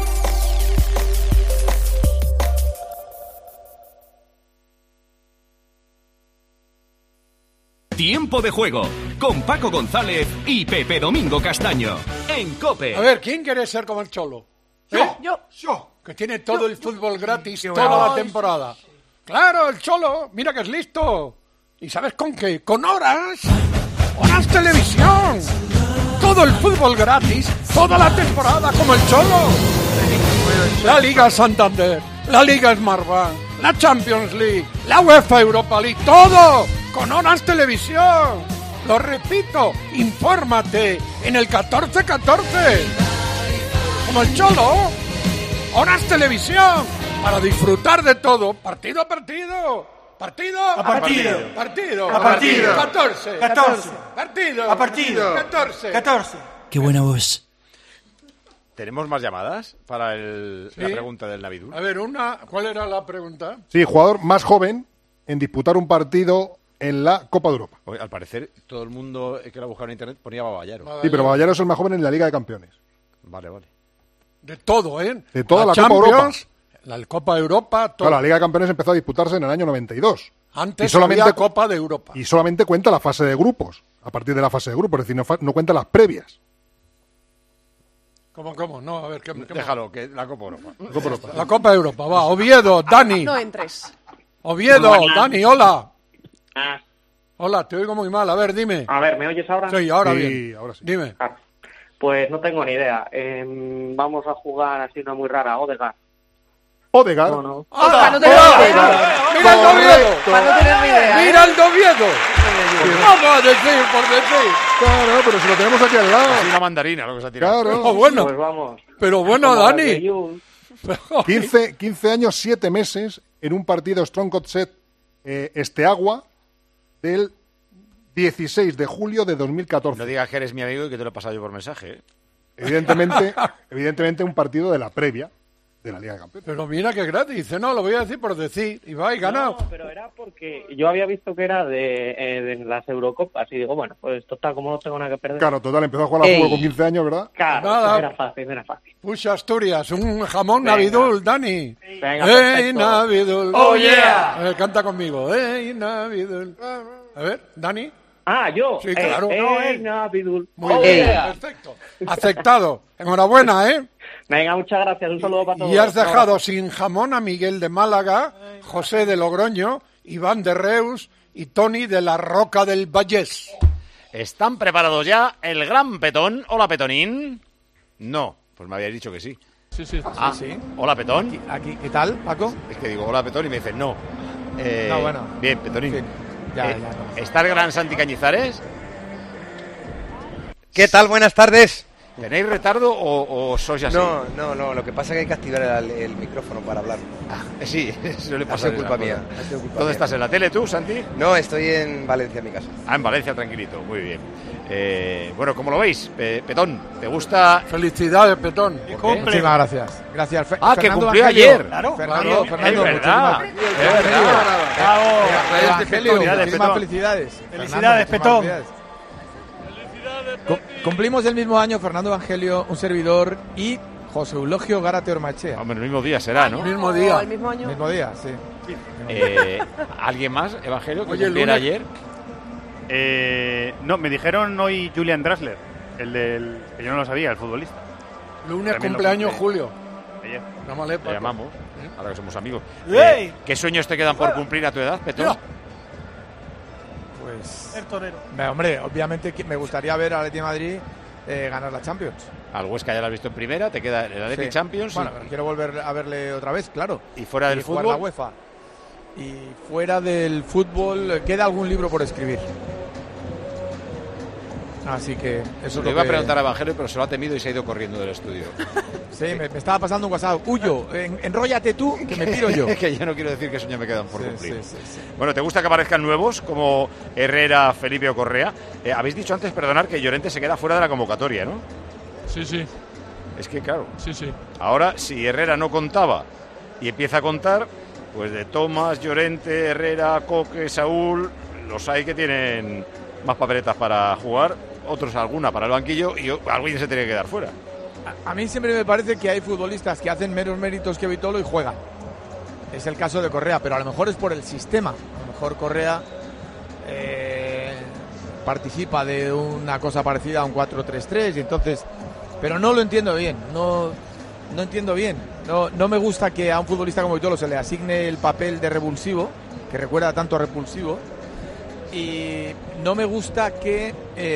Speaker 27: Tiempo de juego con Paco González y Pepe Domingo Castaño en COPE.
Speaker 17: A ver, ¿quién quiere ser como el Cholo?
Speaker 22: Yo.
Speaker 17: Que tiene todo el fútbol gratis toda la temporada. Claro, el Cholo, mira que es listo. ¿Y sabes con qué? Con Horas. Horas Televisión. Todo el fútbol gratis toda la temporada como el Cholo. La Liga Santander, la Liga Smartbank, la Champions League, la UEFA Europa League, todo con Horas Televisión. Lo repito, infórmate en el 1414. Como el Cholo, Horas Televisión, para disfrutar de todo, partido a partido. Partido
Speaker 20: a partido.
Speaker 17: Partido
Speaker 20: A partido.
Speaker 17: 14. Partido
Speaker 20: A partido.
Speaker 17: 14.
Speaker 28: Qué buena voz.
Speaker 3: ¿Tenemos más llamadas para
Speaker 8: Sí.
Speaker 3: la pregunta del Navidul?
Speaker 17: A ver, ¿cuál era la pregunta?
Speaker 8: Sí, jugador más joven en disputar un partido en la Copa de Europa.
Speaker 3: Oye, al parecer, todo el mundo que lo ha buscado en internet ponía Baballaro.
Speaker 8: Sí, pero Baballaro es el más joven en la Liga de Campeones.
Speaker 3: Vale.
Speaker 17: De todo, ¿eh?
Speaker 8: De toda la Copa
Speaker 17: Champions,
Speaker 8: Europa.
Speaker 17: La Copa Europa, todo.
Speaker 8: Claro, la Liga de Campeones empezó a disputarse en el año 92.
Speaker 17: Antes había Copa de Europa.
Speaker 8: Y solamente cuenta la fase de grupos. A partir de la fase de grupos, es decir, no cuenta las previas.
Speaker 17: ¿Cómo? No, a ver, ¿qué
Speaker 3: Déjalo, que la Copa Europa.
Speaker 17: La Copa de Europa, va. Oviedo, Dani.
Speaker 29: No entres.
Speaker 17: Oviedo,
Speaker 29: Hola.
Speaker 17: Dani, hola.
Speaker 29: Ah,
Speaker 17: Hola, te oigo muy mal. A ver, dime.
Speaker 29: a ver, ¿me oyes ahora?
Speaker 17: Sí, ahora bien.
Speaker 8: Ahora sí.
Speaker 17: Dime.
Speaker 29: Pues no tengo ni idea. Vamos a jugar así una muy rara, Odegaard.
Speaker 8: Odegaard.
Speaker 29: No. Para
Speaker 17: no tener idea. Mira el Oviedo.
Speaker 29: Para no tener ni idea.
Speaker 17: Mira el Oviedo. Vamos a decir, por decir.
Speaker 8: Claro, pero si lo tenemos aquí al lado.
Speaker 3: Es una mandarina lo que se ha tirado.
Speaker 8: Claro.
Speaker 17: Oh, bueno.
Speaker 29: Pues vamos.
Speaker 17: Pero bueno,
Speaker 29: Como
Speaker 17: Dani.
Speaker 29: las de Jun.
Speaker 8: 15 años, 7 meses en un partido Strongcot-Set Esteagua del 16 de julio de 2014.
Speaker 3: No digas que eres mi amigo y que te lo he pasado yo por mensaje.
Speaker 8: Evidentemente un partido de la previa de la Liga de Campeones.
Speaker 17: Pero mira que gratis. Dice, no, lo voy a decir por decir. Y va, y ganado.
Speaker 29: No, pero era porque yo había visto que era de las Eurocopas y digo, bueno, pues total, como no tengo nada que perder.
Speaker 8: Claro, total, empezó a jugar al fútbol con 15 años, ¿verdad?
Speaker 29: Claro,
Speaker 17: Nada.
Speaker 29: era fácil.
Speaker 17: Pucha Asturias, un jamón
Speaker 29: Venga.
Speaker 17: Navidul, Dani.
Speaker 29: Venga,
Speaker 17: ¡Ey,
Speaker 29: perfecto.
Speaker 17: Navidul!
Speaker 29: ¡Oh, yeah!
Speaker 17: A ver, canta conmigo. ¡Ey, Navidul! A ver, Dani.
Speaker 29: Ah, yo.
Speaker 17: Sí, claro.
Speaker 29: Navidul.
Speaker 17: Muy
Speaker 29: Oh,
Speaker 17: bien,
Speaker 29: yeah.
Speaker 17: perfecto. Aceptado. Enhorabuena, ¿eh?
Speaker 29: Venga, muchas gracias. Un saludo para todos.
Speaker 17: Y has dejado sin jamón a Miguel de Málaga, José de Logroño, Iván de Reus y Tony de la Roca del Vallés.
Speaker 3: ¿Están preparados ya el gran Petón? Hola, Petonín. No, pues me habíais dicho que sí.
Speaker 7: Sí.
Speaker 3: Hola, Petón.
Speaker 6: Aquí, ¿qué tal, Paco?
Speaker 3: Es que digo hola, Petón, y me dicen no.
Speaker 6: No, bueno.
Speaker 3: Bien, Petonín.
Speaker 6: Sí.
Speaker 3: ¿Está el gran Santi Cañizares?
Speaker 4: ¿Qué tal? Buenas tardes.
Speaker 3: ¿Tenéis retardo o sois así?
Speaker 4: No, lo que pasa es que hay que activar el micrófono para hablar.
Speaker 3: Sí, eso le pasa.
Speaker 4: Ha sido culpa mía.
Speaker 3: ¿Dónde estás? ¿En la tele tú, Santi?
Speaker 4: No, estoy en Valencia, en mi casa.
Speaker 3: En Valencia, tranquilito, muy bien. Bueno, ¿cómo lo veis? Petón, ¿te gusta?
Speaker 17: Felicidades, Petón.
Speaker 5: Muchísimas gracias. Gracias.
Speaker 3: Que cumplió ayer.
Speaker 5: Claro,
Speaker 3: Fernando,
Speaker 5: es
Speaker 3: verdad.
Speaker 5: Muchísimas felicidades. Felicidades, Petón. Cumplimos el mismo año Fernando Evangelio, un servidor, y José Eulogio Gárate Ormachea.
Speaker 3: Hombre, el mismo día será, ¿no?
Speaker 5: El mismo día. ¿El mismo año? Mismo día, sí.
Speaker 3: ¿Alguien más, Evangelio, que
Speaker 9: cumpliera
Speaker 3: ayer?
Speaker 9: No, me dijeron hoy Julian Draxler, que yo no lo sabía, el futbolista.
Speaker 17: Lunes cumpleaños Julio.
Speaker 9: Ayer.
Speaker 3: Le llamamos, ahora que somos amigos. ¿Qué sueños te quedan por cumplir a tu edad, Petón?
Speaker 5: Pues
Speaker 9: el torero.
Speaker 5: Hombre, obviamente me gustaría ver al Atlético de Madrid ganar la Champions.
Speaker 3: Al Huesca ya lo has visto en primera, te queda el Atlético Champions.
Speaker 5: Bueno, pero quiero volver a verle otra vez, claro.
Speaker 3: ¿Y fuera del fútbol?
Speaker 5: La UEFA. Y fuera del fútbol queda algún libro por escribir. Así que eso
Speaker 3: le iba a preguntar a Evangelio, pero se lo ha temido y se ha ido corriendo del estudio.
Speaker 5: Sí, me estaba pasando un WhatsApp. Huyo, enróllate tú, que me tiro yo.
Speaker 3: Que yo no quiero decir que sueños me quedan por cumplir.
Speaker 5: Sí.
Speaker 3: Bueno, ¿te gusta que aparezcan nuevos como Herrera, Felipe o Correa? Habéis dicho antes, perdonar, que Llorente se queda fuera de la convocatoria, ¿no?
Speaker 7: Sí.
Speaker 3: Es que, claro.
Speaker 7: Sí.
Speaker 3: Ahora, si Herrera no contaba y empieza a contar, pues de Tomás, Llorente, Herrera, Coque, Saúl, los hay que tienen más papeletas para jugar, otros alguna para el banquillo y alguien se tiene que quedar fuera.
Speaker 5: A mí siempre me parece que hay futbolistas que hacen menos méritos que Vitolo y juegan. Es el caso de Correa, pero a lo mejor es por el sistema. A lo mejor Correa participa de una cosa parecida a un 4-3-3 y entonces... Pero no lo entiendo bien, no entiendo bien. No me gusta que a un futbolista como Vitolo se le asigne el papel de revulsivo, que recuerda tanto a repulsivo, y no me gusta que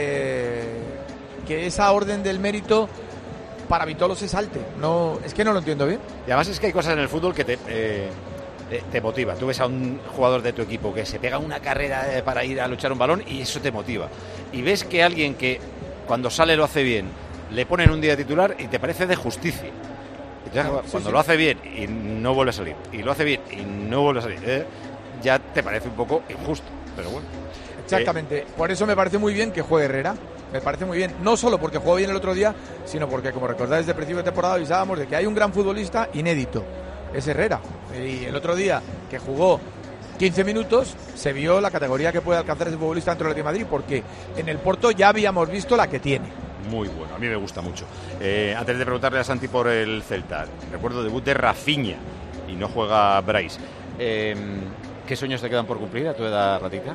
Speaker 5: esa orden del mérito para Vitolo se salte. Es que no lo entiendo bien.
Speaker 3: Y además es que hay cosas en el fútbol que te motiva. Tú ves a un jugador de tu equipo que se pega una carrera para ir a luchar un balón y eso te motiva. Y ves que alguien que cuando sale lo hace bien, le ponen un día titular y te parece de justicia. Entonces, cuando lo hace bien y no vuelve a salir, y lo hace bien y no vuelve a salir, ya te parece un poco injusto, pero bueno.
Speaker 5: Exactamente, por eso me parece muy bien que juegue Herrera, me parece muy bien, no solo porque jugó bien el otro día, sino porque, como recordáis, desde el principio de temporada avisábamos de que hay un gran futbolista inédito, es Herrera, y el otro día que jugó 15 minutos, se vio la categoría que puede alcanzar ese futbolista dentro del Atlético de Madrid, porque en el Porto ya habíamos visto la que tiene.
Speaker 3: Muy bueno, a mí me gusta mucho. Antes de preguntarle a Santi por el Celta, recuerdo debut de Rafinha y no juega Bryce. ¿Qué sueños te quedan por cumplir a tu edad, Ratita?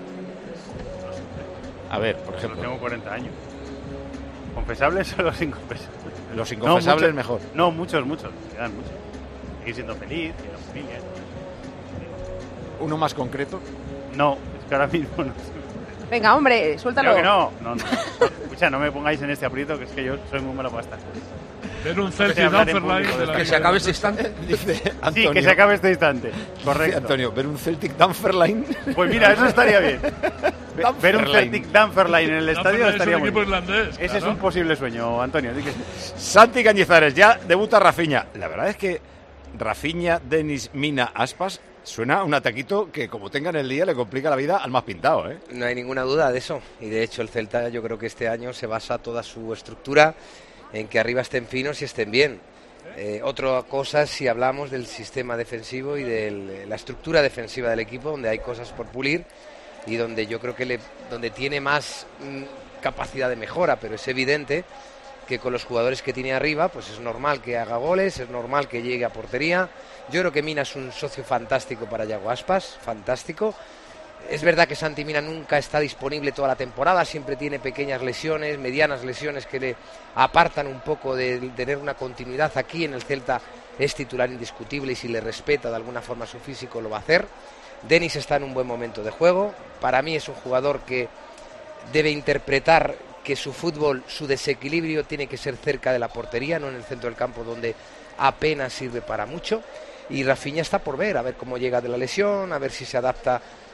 Speaker 3: A ver, por ejemplo.
Speaker 9: Tengo 40 años. ¿Confesables o los inconfesables?
Speaker 3: Los inconfesables mejor.
Speaker 9: No, muchos. Quedan muchos. Seguir siendo feliz, tener familia.
Speaker 3: ¿Uno más concreto?
Speaker 9: No, es que ahora mismo no.
Speaker 15: Venga, hombre, suéltalo.
Speaker 9: Creo que no. Escucha, no me pongáis en este aprieto, que es que yo soy muy malo para estas cosas.
Speaker 7: Ver un Celtic Dunfermline.
Speaker 3: Que se acabe este instante, dice Antonio.
Speaker 9: Sí, que se acabe este instante. Correcto.
Speaker 3: Dice Antonio, ver un Celtic Dunfermline.
Speaker 9: Pues mira, eso estaría bien. Ver un Celtic Dunfermline en el estadio estaría muy bien. Ese
Speaker 7: claro.
Speaker 9: Es un posible sueño, Antonio.
Speaker 3: Santi Cañizares, ya debuta Rafinha. La verdad es que Rafinha, Denis, Mina, Aspas... Suena un ataquito que, como tenga en el día, le complica la vida al más pintado, ¿eh?
Speaker 4: No hay ninguna duda de eso. Y de hecho el Celta, yo creo que este año se basa toda su estructura en que arriba estén finos y estén bien. Otra cosa es si hablamos del sistema defensivo y de la estructura defensiva del equipo, donde hay cosas por pulir y donde yo creo que donde tiene más capacidad de mejora, pero es evidente que con los jugadores que tiene arriba, pues es normal que haga goles, es normal que llegue a portería. Yo creo que Mina es un socio fantástico para Yago Aspas, fantástico. Es verdad que Santi Mina nunca está disponible toda la temporada, siempre tiene pequeñas lesiones, medianas lesiones que le apartan un poco de tener una continuidad aquí en el Celta. Es titular indiscutible y si le respeta de alguna forma su físico lo va a hacer. Denis está en un buen momento de juego. Para mí es un jugador que debe interpretar que su fútbol, su desequilibrio tiene que ser cerca de la portería, no en el centro del campo donde apenas sirve para mucho. Y Rafinha está por ver, a ver cómo llega de la lesión, a ver si se adapta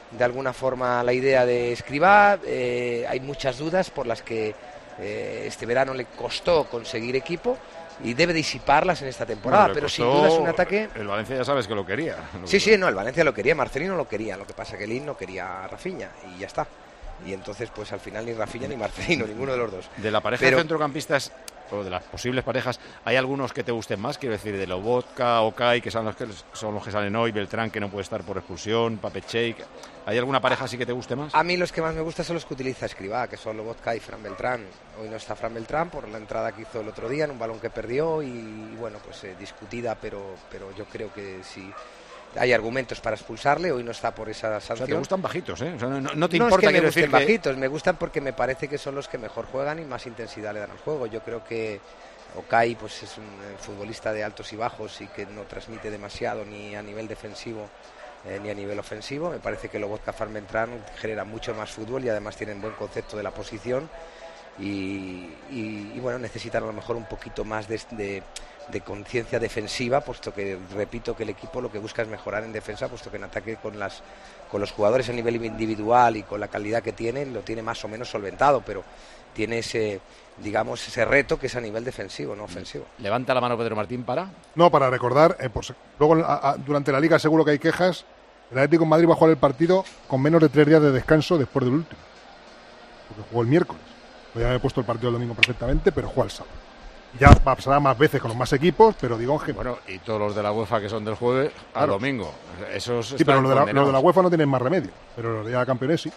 Speaker 4: de alguna forma la idea de Escribá. Hay muchas dudas por las que este verano le costó conseguir equipo y debe disiparlas en esta temporada, pero sin duda es un ataque.
Speaker 3: El Valencia ya sabes que lo quería.
Speaker 4: Sí, el Valencia lo quería, Marcelino lo quería, lo que pasa que Lin no quería a Rafinha y ya está. Y entonces, pues al final ni Rafinha ni Marcelino, ninguno de los dos.
Speaker 3: De la pareja de centrocampistas, o de las posibles parejas, ¿hay algunos que te gusten más? Quiero decir, de Lobotka, Okay, que son los que salen hoy, Beltrán, que no puede estar por expulsión, Papechek. ¿Hay alguna pareja así que te guste más?
Speaker 4: A mí los que más me gustan son los que utiliza Escribá, que son Lobotka y Fran Beltrán. Hoy no está Fran Beltrán por la entrada que hizo el otro día en un balón que perdió y bueno, pues discutida, pero yo creo que sí. Hay argumentos para expulsarle, hoy no está por esa sanción.
Speaker 3: O sea, te gustan bajitos, ¿eh? O sea, no te
Speaker 4: no
Speaker 3: importa,
Speaker 4: es que me gusten bajitos, me gustan porque me parece que son los que mejor juegan y más intensidad le dan al juego. Yo creo que Okay pues es un futbolista de altos y bajos y que no transmite demasiado ni a nivel defensivo ni a nivel ofensivo. Me parece que Lobotka, Fran Beltrán genera mucho más fútbol y además tienen buen concepto de la posición y bueno, necesitan a lo mejor un poquito más de conciencia defensiva, puesto que repito que el equipo lo que busca es mejorar en defensa, puesto que en ataque con los jugadores a nivel individual y con la calidad que tienen lo tiene más o menos solventado, pero tiene ese reto que es a nivel defensivo, no ofensivo.
Speaker 3: Levanta la mano Pedro Martín para...
Speaker 8: No, para recordar, luego durante la Liga seguro que hay quejas, el Atlético de Madrid va a jugar el partido con menos de 3 días de descanso después del último, porque jugó el miércoles. Podría haber puesto el partido el domingo perfectamente, pero juega el sábado. Ya pasará más veces con los más equipos, pero digo que...
Speaker 3: Bueno, y todos los de la UEFA que son del jueves al domingo. Esos
Speaker 8: sí, pero los de la UEFA no tienen más remedio, pero los de la Campeones sí.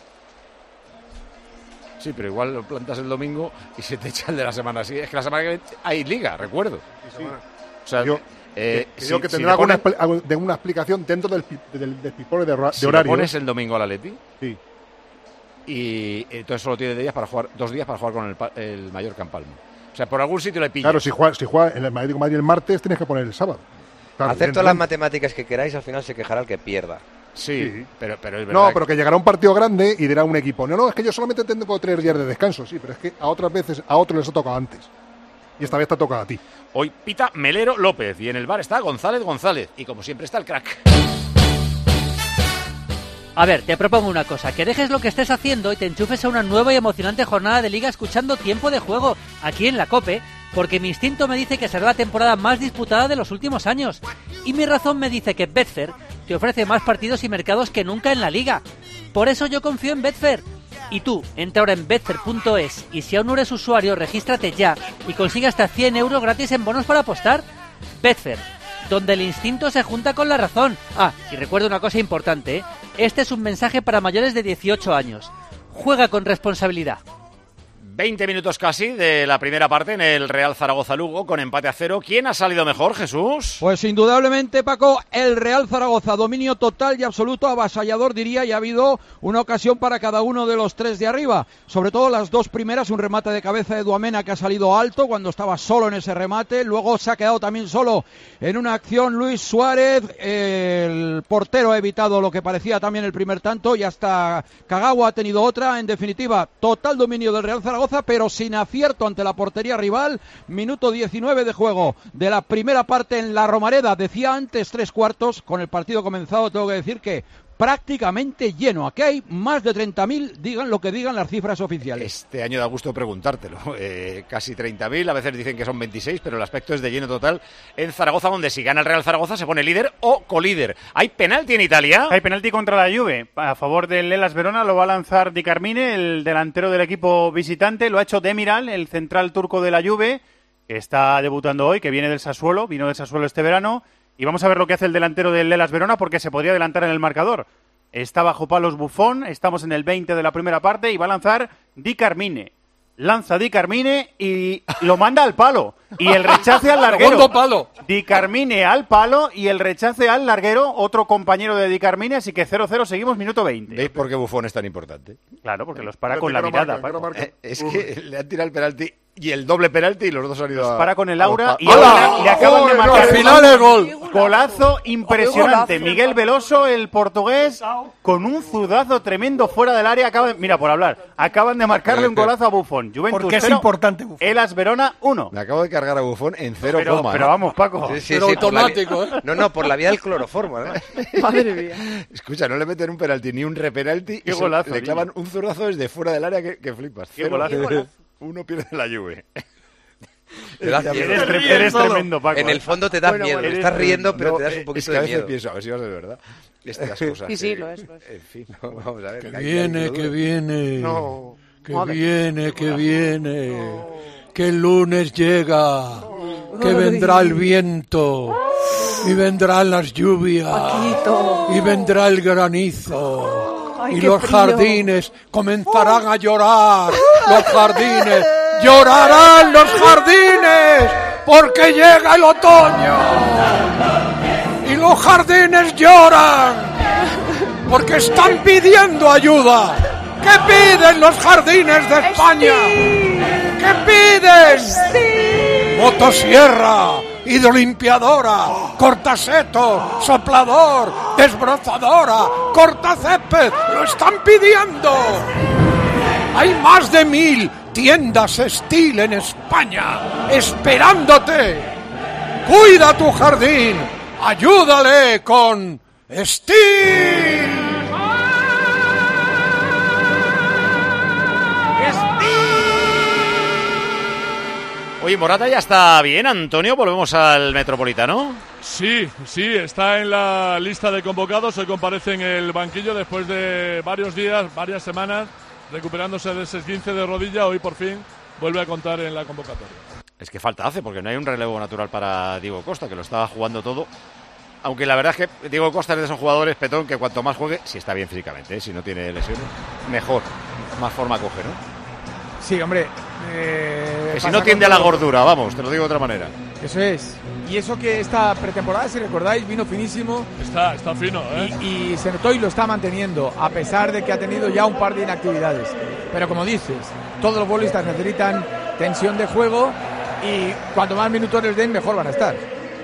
Speaker 3: Sí, pero igual lo plantas el domingo y se te echa el de la semana así. Es que la semana que viene hay Liga, recuerdo.
Speaker 8: Sí.
Speaker 3: O sea,
Speaker 8: creo que tendrá alguna explicación dentro del despipole de horario.
Speaker 3: Si lo pones el domingo al Atleti...
Speaker 8: Sí.
Speaker 3: Y entonces solo tiene 2 días para jugar con el Mallorca en Palma. O sea, por algún sitio le pillas.
Speaker 8: Claro, si juega en el Madrid el martes, tienes que poner el sábado. Claro,
Speaker 4: hacer todas las matemáticas que queráis, al final se quejará el que pierda.
Speaker 3: Sí. Pero es verdad.
Speaker 8: No, pero que llegará un partido grande y dirá un equipo, no, es que yo solamente tengo 3 días de descanso. Sí, pero es que a otras veces, a otros les ha tocado antes. Y esta vez te ha tocado a ti.
Speaker 3: Hoy pita Melero López y en el bar está González. Y como siempre está el crack.
Speaker 10: A ver, te propongo una cosa, que dejes lo que estés haciendo y te enchufes a una nueva y emocionante jornada de Liga escuchando Tiempo de Juego, aquí en la COPE, porque mi instinto me dice que será la temporada más disputada de los últimos años. Y mi razón me dice que Betfair te ofrece más partidos y mercados que nunca en la Liga. Por eso yo confío en Betfair. Y tú, entra ahora en betfair.es y si aún no eres usuario, regístrate ya y consigue hasta 100 euros gratis en bonos para apostar. Betfair, donde el instinto se junta con la razón. Ah, y recuerda una cosa importante, ¿eh? Este es un mensaje para mayores de 18 años. Juega con responsabilidad.
Speaker 3: 20 minutos casi de la primera parte en el Real Zaragoza-Lugo con empate a 0. ¿Quién ha salido mejor, Jesús?
Speaker 17: Pues indudablemente, Paco, el Real Zaragoza. Dominio total y absoluto, avasallador diría, y ha habido una ocasión para cada uno de los 3 de arriba. Sobre todo las 2 primeras, un remate de cabeza de Duamena que ha salido alto cuando estaba solo en ese remate. Luego se ha quedado también solo en una acción Luis Suárez. El portero ha evitado lo que parecía también el primer tanto y hasta Kagawa ha tenido otra. En definitiva, total dominio del Real Zaragoza, pero sin acierto ante la portería rival. Minuto 19 de juego de la primera parte en la Romareda. Decía antes 3/4, con el partido comenzado tengo que decir que prácticamente lleno. Aquí hay más de 30.000, digan lo que digan las cifras oficiales.
Speaker 3: Este año da gusto preguntártelo. Casi 30.000, a veces dicen que son 26, pero el aspecto es de lleno total en Zaragoza, donde si gana el Real Zaragoza se pone líder o colíder. ¿Hay penalti en Italia?
Speaker 9: Hay penalti contra la Juve. A favor del Hellas Verona lo va a lanzar Di Carmine, el delantero del equipo visitante. Lo ha hecho Demiral, el central turco de la Juve, que está debutando hoy, que vino del Sassuolo este verano. Y vamos a ver lo que hace el delantero del Hellas Verona, porque se podría adelantar en el marcador. Está bajo palos Buffon, estamos en el 20 de la primera parte y va a lanzar Di Carmine. Lanza Di Carmine y lo manda al palo. Y el rechace al larguero.
Speaker 17: Segundo palo.
Speaker 9: Di Carmine al palo y el rechace al larguero, otro compañero de Di Carmine, así que 0-0, seguimos minuto 20.
Speaker 3: ¿Veis por qué Buffon es tan importante?
Speaker 9: Claro, porque los para con la mirada.
Speaker 3: Es que le han tirado el penalti y el doble penalti y los dos han ido
Speaker 9: para con el aura y
Speaker 3: ¡Hala!
Speaker 9: le acaban de marcar.
Speaker 17: Al final el gol.
Speaker 9: Golazo impresionante. Miguel Veloso, el portugués, con un zurdazo tremendo fuera del área. Acaban de marcarle un golazo a Buffon. Juventus
Speaker 20: Porque es
Speaker 9: 0,
Speaker 20: importante Buffon.
Speaker 9: Elas Verona 1.
Speaker 3: Me acabo de cargar a Buffon en 0,
Speaker 9: Pero vamos, Paco.
Speaker 4: Pero
Speaker 17: automático, ¿eh?
Speaker 4: No, por la vía del cloroformo, ¿no?
Speaker 15: Madre mía.
Speaker 3: Escucha, no le meten un penalti ni un repenalti.
Speaker 9: Qué golazo,
Speaker 3: le clavan un zurdazo desde fuera del área que flipas.
Speaker 9: Qué golazo.
Speaker 3: Uno pierde la Juve.
Speaker 9: Eres tremendo, Paco.
Speaker 4: En el fondo te das miedo. Estás riendo, pero te das un poquito
Speaker 3: es que
Speaker 4: de
Speaker 3: a veces
Speaker 4: miedo.
Speaker 3: pienso, a ver si va a ser verdad. Estas cosas.
Speaker 15: Sí, lo es.
Speaker 3: En fin, vamos a ver.
Speaker 17: Que viene.
Speaker 3: No.
Speaker 17: Que viene. Que el lunes llega. Que vendrá el viento. Y vendrán las lluvias.
Speaker 15: Paquito.
Speaker 17: Y vendrá el granizo.
Speaker 15: Ay,
Speaker 17: y
Speaker 15: qué
Speaker 17: los
Speaker 15: frío.
Speaker 17: jardines comenzarán a llorar. Los jardines. Llorarán los jardines. Porque llega el otoño. Y los jardines lloran. Porque están pidiendo ayuda. ¿Qué piden los jardines de España? ¿Qué piden? Motosierra, hidrolimpiadora, cortaseto, soplador, desbrozadora, cortacésped. ¡Lo están pidiendo! Hay más de 1000 tiendas Steel en España esperándote. Cuida tu jardín. Ayúdale con Steel.
Speaker 3: Oye, Morata ya está bien, Antonio. Volvemos al Metropolitano.
Speaker 7: Sí, está en la lista de convocados. Hoy comparece en el banquillo después de varios días, varias semanas, recuperándose de ese 15 de rodilla. Hoy por fin vuelve a contar en la convocatoria.
Speaker 3: Es que falta hace, porque no hay un relevo natural para Diego Costa, que lo estaba jugando todo. Aunque la verdad es que Diego Costa es de esos jugadores, Petón, que cuanto más juegue, si está bien físicamente, si no tiene lesiones, mejor, más forma coge, ¿no?
Speaker 5: Sí, hombre.
Speaker 3: Que si no tiende a la gordura, vamos, te lo digo de otra manera.
Speaker 5: Eso es. Y eso que esta pretemporada, si recordáis, vino finísimo.
Speaker 7: Está fino, ¿eh?
Speaker 5: Y se notó y lo está manteniendo, a pesar de que ha tenido ya un par de inactividades. Pero como dices, todos los futbolistas necesitan tensión de juego y cuanto más minutos les den, mejor van a estar.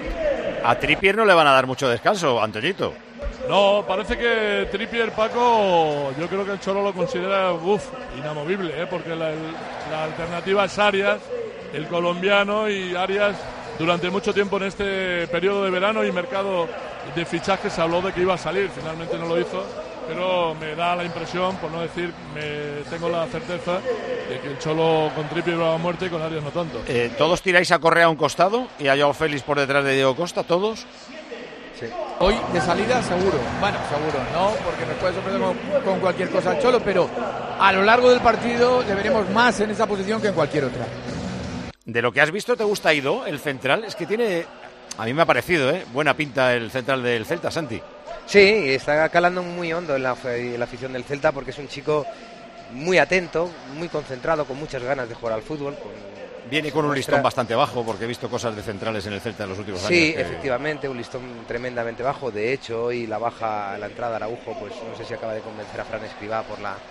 Speaker 3: A Trippier no le van a dar mucho descanso, Antoñito.
Speaker 7: No, parece que Trippier, Paco, yo creo que el Cholo lo considera inamovible, porque la alternativa es Arias, el colombiano, y Arias durante mucho tiempo en este periodo de verano y mercado de fichajes se habló de que iba a salir, finalmente no lo hizo, pero me da la impresión, por no decir, tengo la certeza de que el Cholo con Trippier va a muerte y con Arias no tanto.
Speaker 3: ¿Todos tiráis a Correa a un costado y a Joao Félix por detrás de Diego Costa, todos?
Speaker 5: Sí. Hoy de salida seguro, bueno, seguro, no, porque nos puede sorprender con cualquier cosa el Cholo, pero a lo largo del partido le veremos más en esa posición que en cualquier otra.
Speaker 3: De lo que has visto, ¿te gusta Ido, el central? Es que tiene, a mí me ha parecido, buena pinta el central del Celta, Santi.
Speaker 4: Sí, está calando muy hondo en la afición del Celta, porque es un chico muy atento, muy concentrado, con muchas ganas de jugar al fútbol.
Speaker 3: Viene con un listón bastante bajo, porque he visto cosas de centrales en el Celta en los últimos años.
Speaker 4: Sí, efectivamente, un listón tremendamente bajo. De hecho, hoy la entrada de Araujo, pues no sé si acaba de convencer a Fran Escribá por la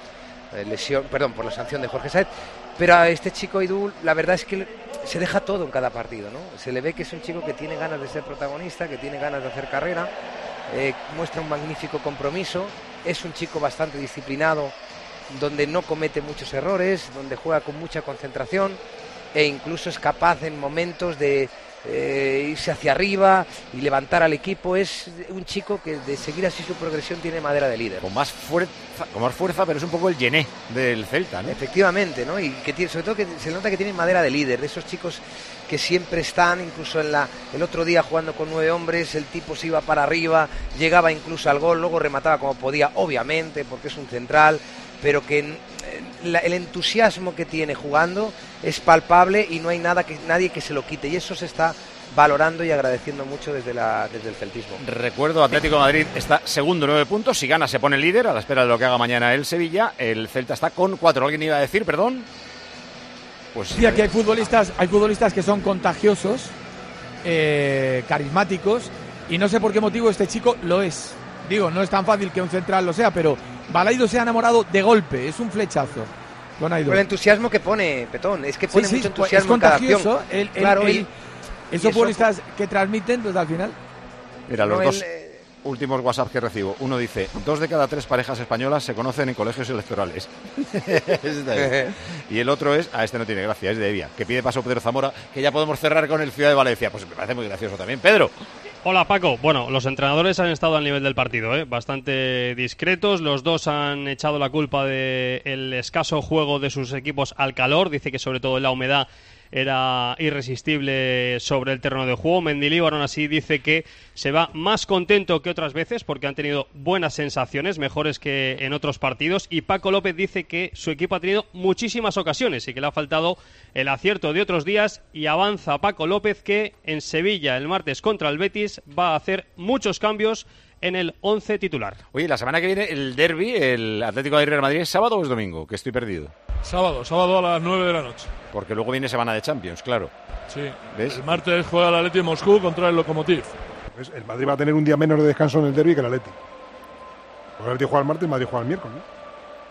Speaker 4: por la sanción de Jorge Sáez. Pero a este chico Idul, la verdad es que se deja todo en cada partido, ¿no? Se le ve que es un chico que tiene ganas de ser protagonista, que tiene ganas de hacer carrera, muestra un magnífico compromiso, es un chico bastante disciplinado, donde no comete muchos errores, donde juega con mucha concentración e incluso es capaz en momentos de irse hacia arriba y levantar al equipo. Es un chico que de seguir así su progresión tiene madera de líder.
Speaker 3: Con más fuerza, pero es un poco el Gené del Celta, ¿no?
Speaker 4: Efectivamente, ¿no? Y que tiene, sobre todo que se nota que tiene madera de líder, de esos chicos que siempre están, incluso el otro día jugando con 9 hombres, el tipo se iba para arriba, llegaba incluso al gol, luego remataba como podía, obviamente, porque es un central, pero que el entusiasmo que tiene jugando es palpable y no hay nadie que se lo quite, y eso se está valorando y agradeciendo mucho desde el celtismo.
Speaker 3: Recuerdo, Atlético de Madrid está segundo, 9 puntos, si gana se pone líder a la espera de lo que haga mañana el Sevilla. El Celta está con 4. ¿Alguien iba a decir, perdón?
Speaker 5: Pues sí, aquí hay futbolistas que son contagiosos, carismáticos, y no sé por qué motivo este chico lo es. Digo, no es tan fácil que un central lo sea, pero Balaido se ha enamorado de golpe, es un flechazo. Con
Speaker 4: el entusiasmo que pone Petón, es que pone mucho entusiasmo
Speaker 5: es contagioso,
Speaker 4: en cada acción.
Speaker 5: Esos futbolistas que transmiten, pues al final.
Speaker 3: Mira, los dos últimos WhatsApp que recibo. Uno dice, 2 de cada 3 parejas españolas se conocen en colegios electorales. Y el otro es, este no tiene gracia, es de Evia, que pide paso Pedro Zamora, que ya podemos cerrar con el Ciudad de Valencia. Pues me parece muy gracioso también. Pedro.
Speaker 12: Hola Paco, bueno, los entrenadores han estado al nivel del partido, bastante discretos, los dos han echado la culpa del escaso juego de sus equipos al calor, dice que sobre todo en la humedad era irresistible sobre el terreno de juego. Mendilibar aún así dice que se va más contento que otras veces porque han tenido buenas sensaciones, mejores que en otros partidos, y Paco López dice que su equipo ha tenido muchísimas ocasiones y que le ha faltado el acierto de otros días, y avanza Paco López que en Sevilla el martes contra el Betis va a hacer muchos cambios en el 11 titular.
Speaker 3: Oye, la semana que viene el derbi, el Atlético de Real Madrid, ¿es sábado o es domingo? Que estoy perdido.
Speaker 7: Sábado a las 9 de la noche.
Speaker 3: Porque luego viene semana de Champions, claro.
Speaker 7: Sí.
Speaker 3: ¿Ves?
Speaker 7: El martes juega el Atleti de Moscú contra el Lokomotiv.
Speaker 8: Pues el Madrid va a tener un día menos de descanso en el derbi que el Atleti. Porque el Atleti juega el martes y el Madrid juega el miércoles, ¿no?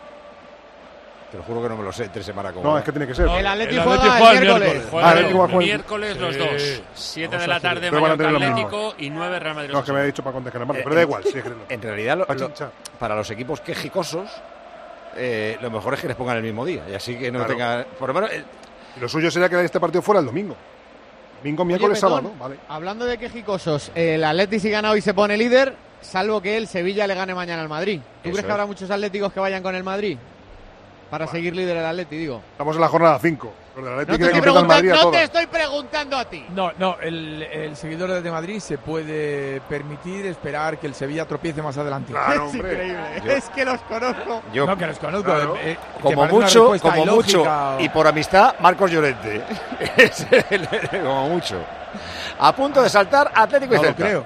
Speaker 3: Te lo juro que no me lo sé entre semana como.
Speaker 8: No, es que tiene que ser.
Speaker 6: El Atleti juega el miércoles.
Speaker 13: El miércoles los dos. 7 de la tarde Mallorca Atlético y 9 Real Madrid.
Speaker 8: No, es que me ha dicho para contestar el martes, pero da igual. Sí,
Speaker 3: en realidad, para los equipos quejicosos, lo mejor es que les pongan el mismo día. Y así que no tengan. Por lo menos.
Speaker 8: Lo suyo sería que este partido fuera el domingo. Domingo, miércoles, sábado, ¿vale?
Speaker 6: Hablando de quejicosos, el Atleti si gana hoy se pone líder, salvo que el Sevilla le gane mañana al Madrid. ¿Tú crees que habrá muchos atléticos que vayan con el Madrid? Para seguir líder el Atleti, digo.
Speaker 8: Estamos en la jornada 5.
Speaker 6: No te estoy preguntando a ti.
Speaker 5: No, el seguidor de Madrid se puede permitir esperar que el Sevilla tropiece más adelante.
Speaker 6: Claro, es increíble. Es que los conozco.
Speaker 5: No, que los conozco. Claro.
Speaker 3: Como mucho, y por amistad, Marcos Llorente. Como mucho. A punto de saltar Atlético y Celta.
Speaker 5: Lo creo.